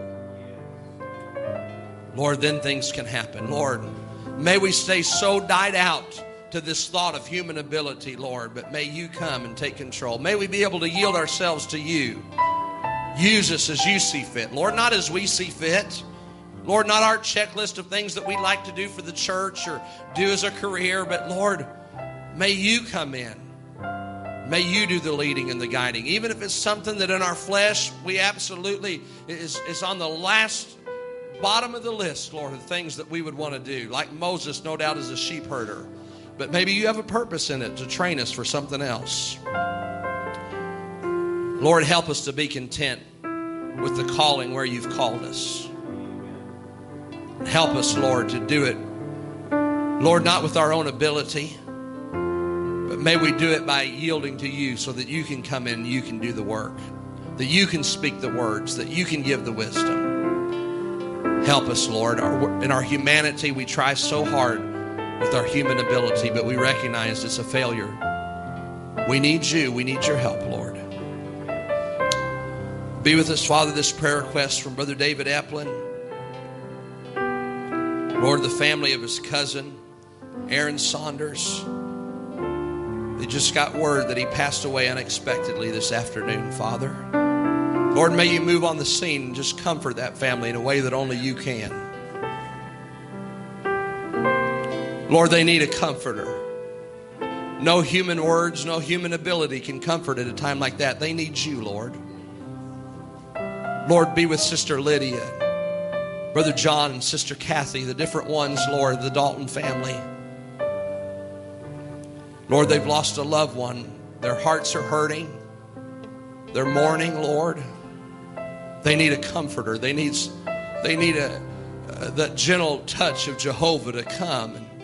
Lord, then things can happen. Lord, may we stay so died out to this thought of human ability, Lord, but may you come and take control. May we be able to yield ourselves to you. Use us as you see fit. Lord, not as we see fit. Lord, not our checklist of things that we'd like to do for the church or do as a career, but Lord, may you come in. May you do the leading and the guiding. Even if it's something that in our flesh we absolutely is, is on the last bottom of the list, Lord, of things that we would want to do. Like Moses, no doubt, as a sheep herder. But maybe you have a purpose in it to train us for something else. Lord, help us to be content with the calling where you've called us. Help us, Lord, to do it, Lord, not with our own ability, but may we do it by yielding to you so that you can come in and you can do the work, that you can speak the words, that you can give the wisdom. Help us, Lord. Our, in our humanity, we try so hard with our human ability, but we recognize it's a failure. We need you. We need your help, Lord. Be with us, Father, this prayer request from Brother David Eplin. Lord, the family of his cousin, Aaron Saunders. They just got word that he passed away unexpectedly this afternoon, Father. Lord, may you move on the scene and just comfort that family in a way that only you can. Lord, they need a comforter. No human words, no human ability can comfort at a time like that. They need you, Lord. Lord, be with Sister Lydia, Brother John and Sister Kathy, the different ones, Lord, the Dalton family. Lord, they've lost a loved one. Their hearts are hurting. They're mourning, Lord. They need a comforter. They need, they need a, uh, that gentle touch of Jehovah to come and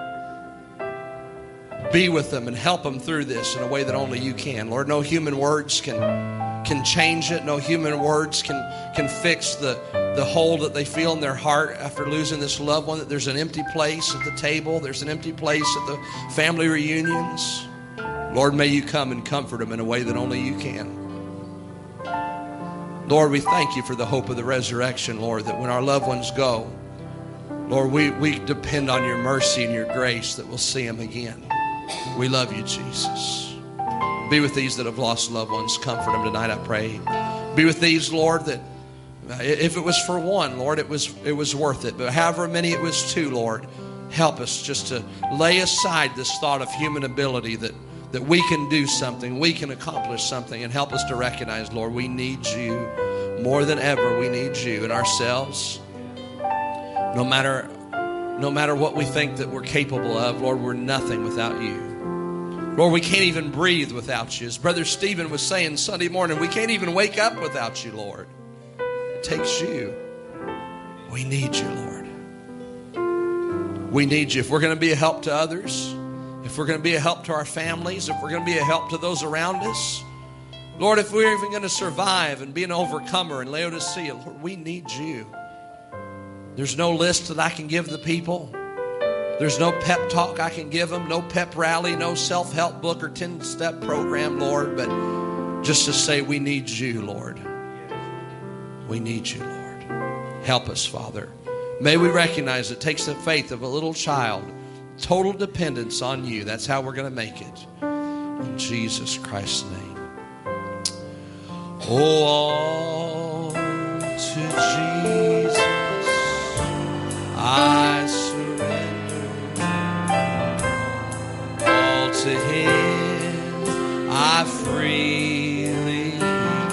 be with them and help them through this in a way that only you can. Lord, no human words can can change it. No human words can can fix the, the hole that they feel in their heart after losing this loved one, that there's an empty place at the table. There's an empty place at the family reunions. Lord, may you come and comfort them in a way that only you can. Lord, we thank you for the hope of the resurrection, Lord, that when our loved ones go, Lord, we, we depend on your mercy and your grace that we'll see them again. We love you, Jesus. Be with these that have lost loved ones. Comfort them tonight, I pray. Be with these, Lord, that if it was for one, Lord, it was it was worth it. But however many it was two, Lord, help us just to lay aside this thought of human ability that, that we can do something, we can accomplish something, and help us to recognize, Lord, we need you more than ever. We need you in ourselves. No matter, no matter what we think that we're capable of, Lord, we're nothing without you. Lord, we can't even breathe without you. As Brother Stephen was saying Sunday morning, we can't even wake up without you, Lord. It takes you. We need you, Lord. We need you. If we're going to be a help to others, if we're going to be a help to our families, if we're going to be a help to those around us, Lord, if we're even going to survive and be an overcomer in Laodicea, Lord, we need you. There's no list that I can give the people. There's no pep talk I can give them, no pep rally, no self-help book or ten-step program, Lord, but just to say we need you, Lord. We need you, Lord. Help us, Father. May we recognize it takes the faith of a little child, total dependence on you. That's how we're going to make it. In Jesus Christ's name. Oh, all to Jesus I surrender. All to Him I freely give.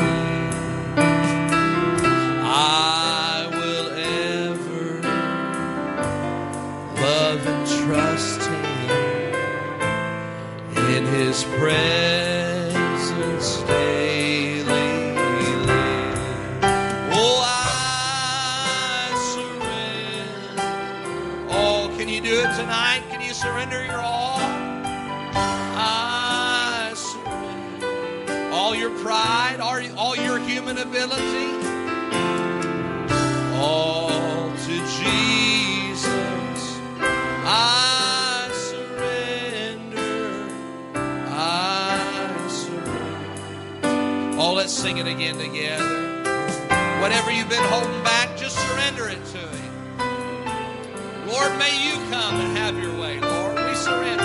I will ever love and trust Him in His presence daily live. Oh, I surrender. Oh, can you do it tonight? Can you surrender your all? I surrender all your pride, all, all your human ability, all to Jesus. I surrender. I surrender. Oh, let's sing it again together. Whatever you've been holding back, just surrender it to Him. Lord, may you come and have your way. Lord, we surrender.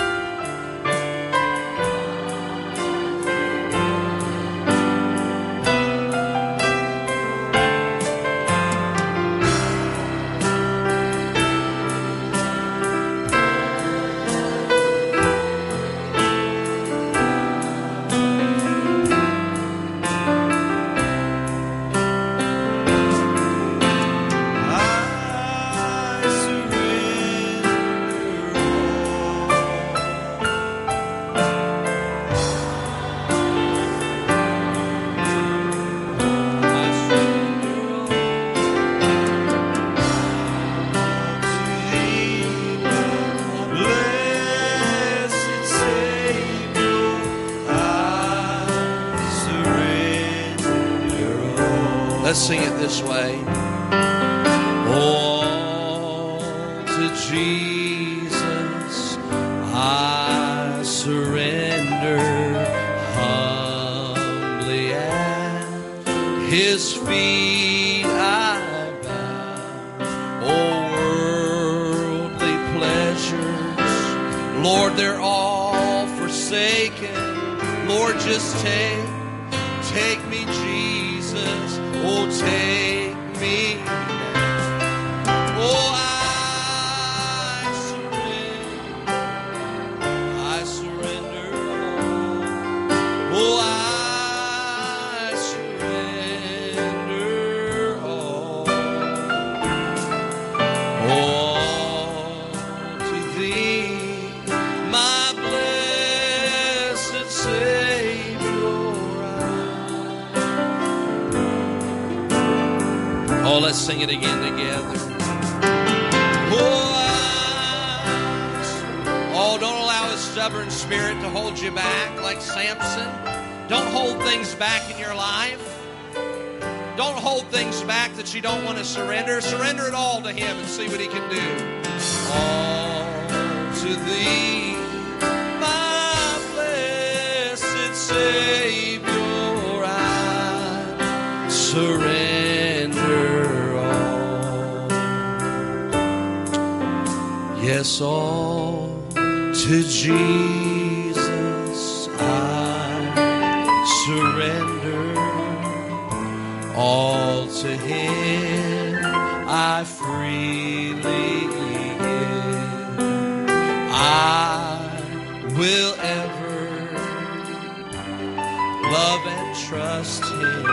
Let's sing it this way. Oh, to Jesus I surrender humbly at His feet I bow. Oh, worldly pleasures, Lord, they're all forsaken. Lord, just take, take me, Jesus. Oh, take me now. Oh, I surrender. I surrender all. Oh, I surrender all. All to Thee, my blessed Savior. Oh, let's sing it again together. Oh, I, oh, don't allow a stubborn spirit to hold you back like Samson. Don't hold things back in your life. Don't hold things back that you don't want to surrender. Surrender it all to Him and see what He can do. All to Thee, my blessed Savior, I surrender all. Yes, all to Jesus I surrender. All to Him I freely give. I will ever love and trust Him,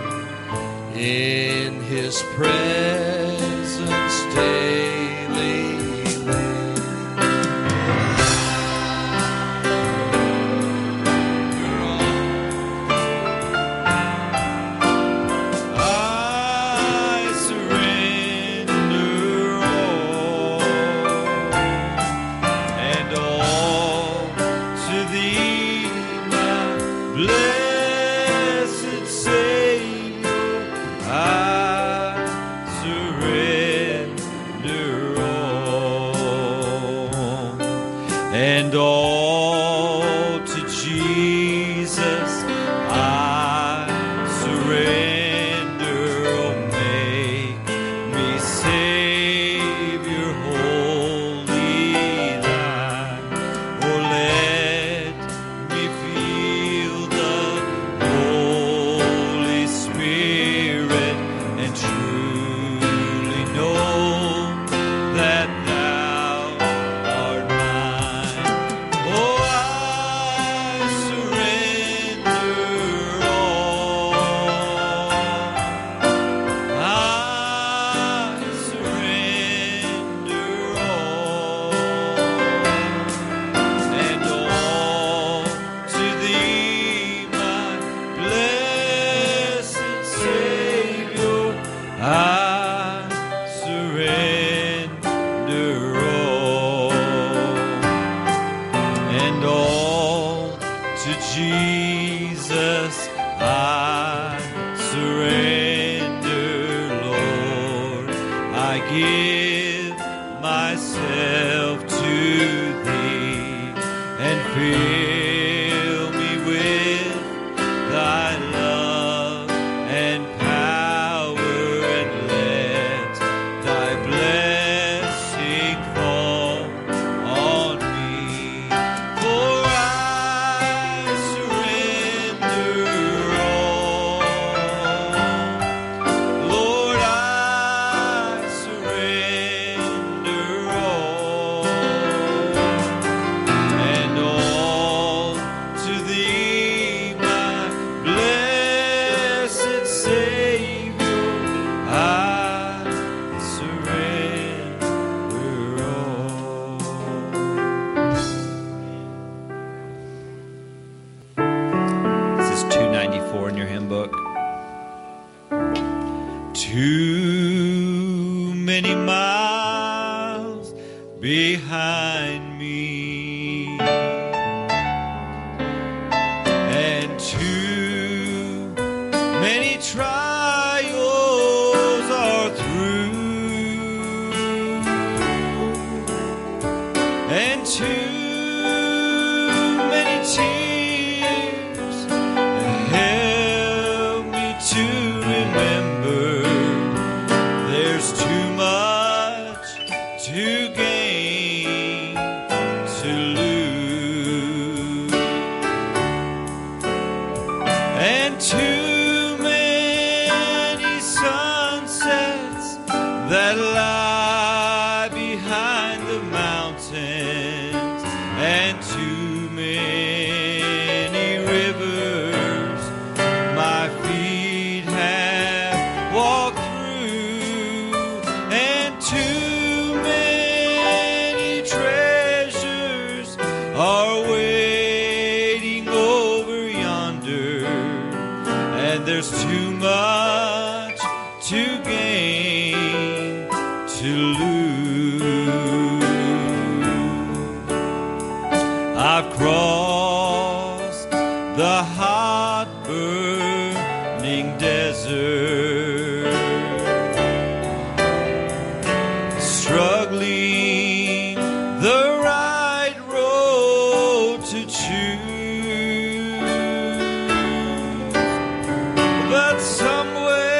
in His presence daily live. I surrender all, and all to Thee, my blessed Savior. I surrender all, and all to Jesus I surrender. Oh, make me Savior wholly Thine. Oh, let me feel the Holy Spirit and truly know that Thou art mine. Oh, I surrender all. I surrender all, and all to Thee, my blessed Savior, I surrender all, and all to Jesus I surrender, Lord. I give myself to Thee, and fill me with Thy love and power, and let Thy blessing fall on me. For I surrender all, Lord. I surrender all, and all to Thee, my blessed Savior, I surrender all. This is two ninety-four in your hymn book. Too many miles behind me, and too many trials are through, and too many tears help me to remember there's too much to gain to lose, and too many sunsets that lie behind the mountains, and too many rivers my feet have walked through, and too many treasures are waiting over yonder, and there's too much to gain to lose. I've crossed the hot burning desert, struggling the right road to choose, but somewhere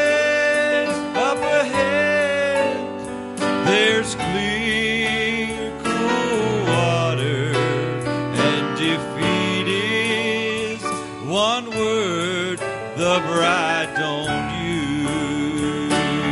there's clear, cool water, and defeat is one word the bride don't use.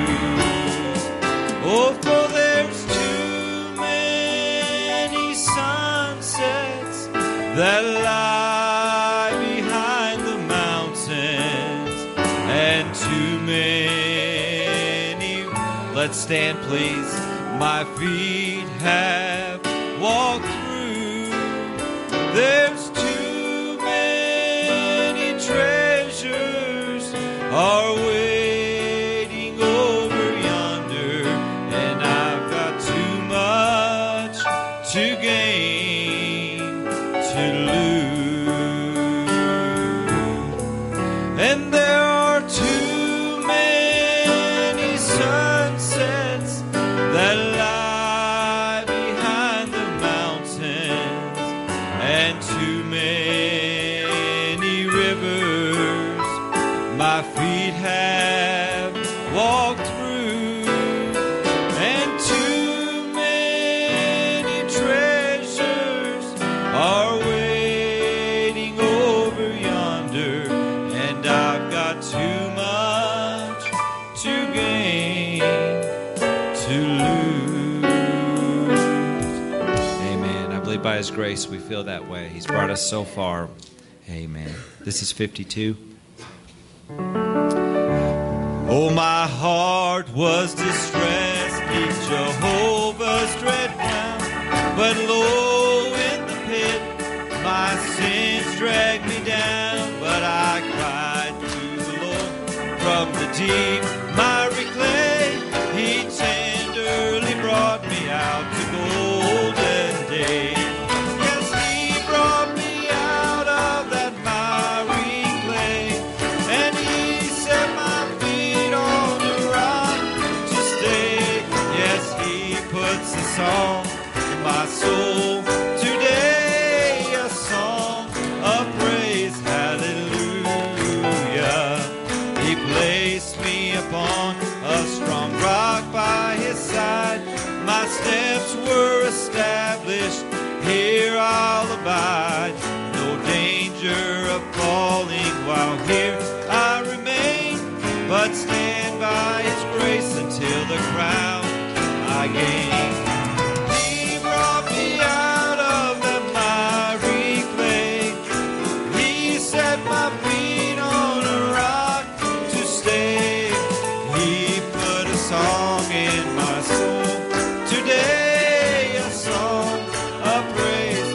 Oh, for there's too many sunsets that lie behind the mountains, and too many, let's stand please, my feet have walked through. There's too many treasures are waiting over yonder, and I've got too much to gain to lose. And there are too many sunsets that lie behind the mountains, and too many rivers my feet have walked through, and too many treasures are waiting over yonder, and I've got too much to gain to lose. Amen. I believe by His grace we feel that way. He's brought us so far. Amen. This is fifty-two. Oh, my heart was distressed neath Jehovah's dread crown, but lo, in the pit my sins dragged me down. But I cried to the Lord from the deep miry clay. He tenderly brought me out to golden days. Yes, He brought me out of that miry clay, and He set my feet on the rock to stay. Yes, He puts a song in my soul today, a song of praise, hallelujah. He placed me upon a strong rock by His side. My steps were established, here I'll abide. No danger of falling while here I remain, but stand by His grace until the crown I gain. He brought me out of the miry clay. He set my feet on a rock to stay. He put a song in my soul today, a song of praise.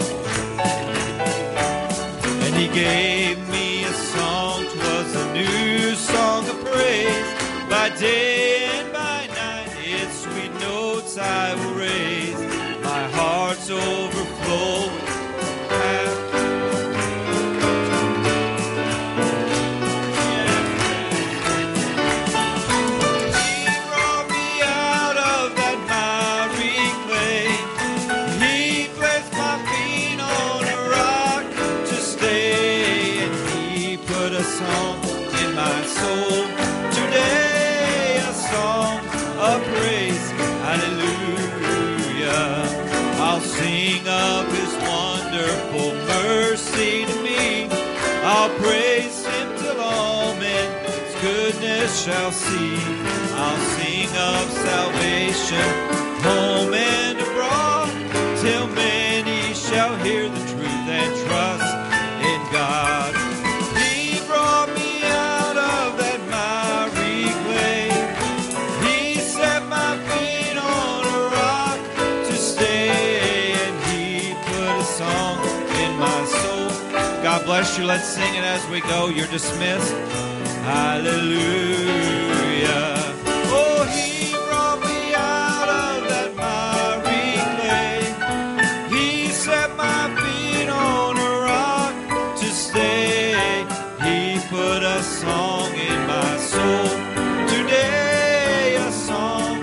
And He gave me a song, 'twas a new song of praise. By day and by night, its sweet notes I will raise. My heart's overflowing. He brought me out of that miry clay. He placed my feet on a rock to stay, and He put a song in my soul today, a song of praise, hallelujah. I'll sing of His wonderful mercy to me. I'll praise Him till all men His goodness shall see. I'll sing of salvation, home and abroad, till many shall hear the truth and trust in God. He brought me out of that miry clay. He set my feet on a rock to stay, and He put a song in my soul. God bless you. Let's sing it as we go. You're dismissed. Hallelujah. Oh, He brought me out of that miry clay. He set my feet on a rock to stay. He put a song in my soul today, a song,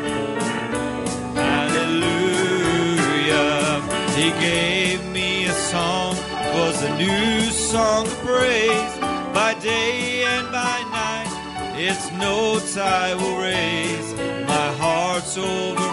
hallelujah. He gave me a song, was a new song of praise. By day and by night, its notes I will raise. My heart's over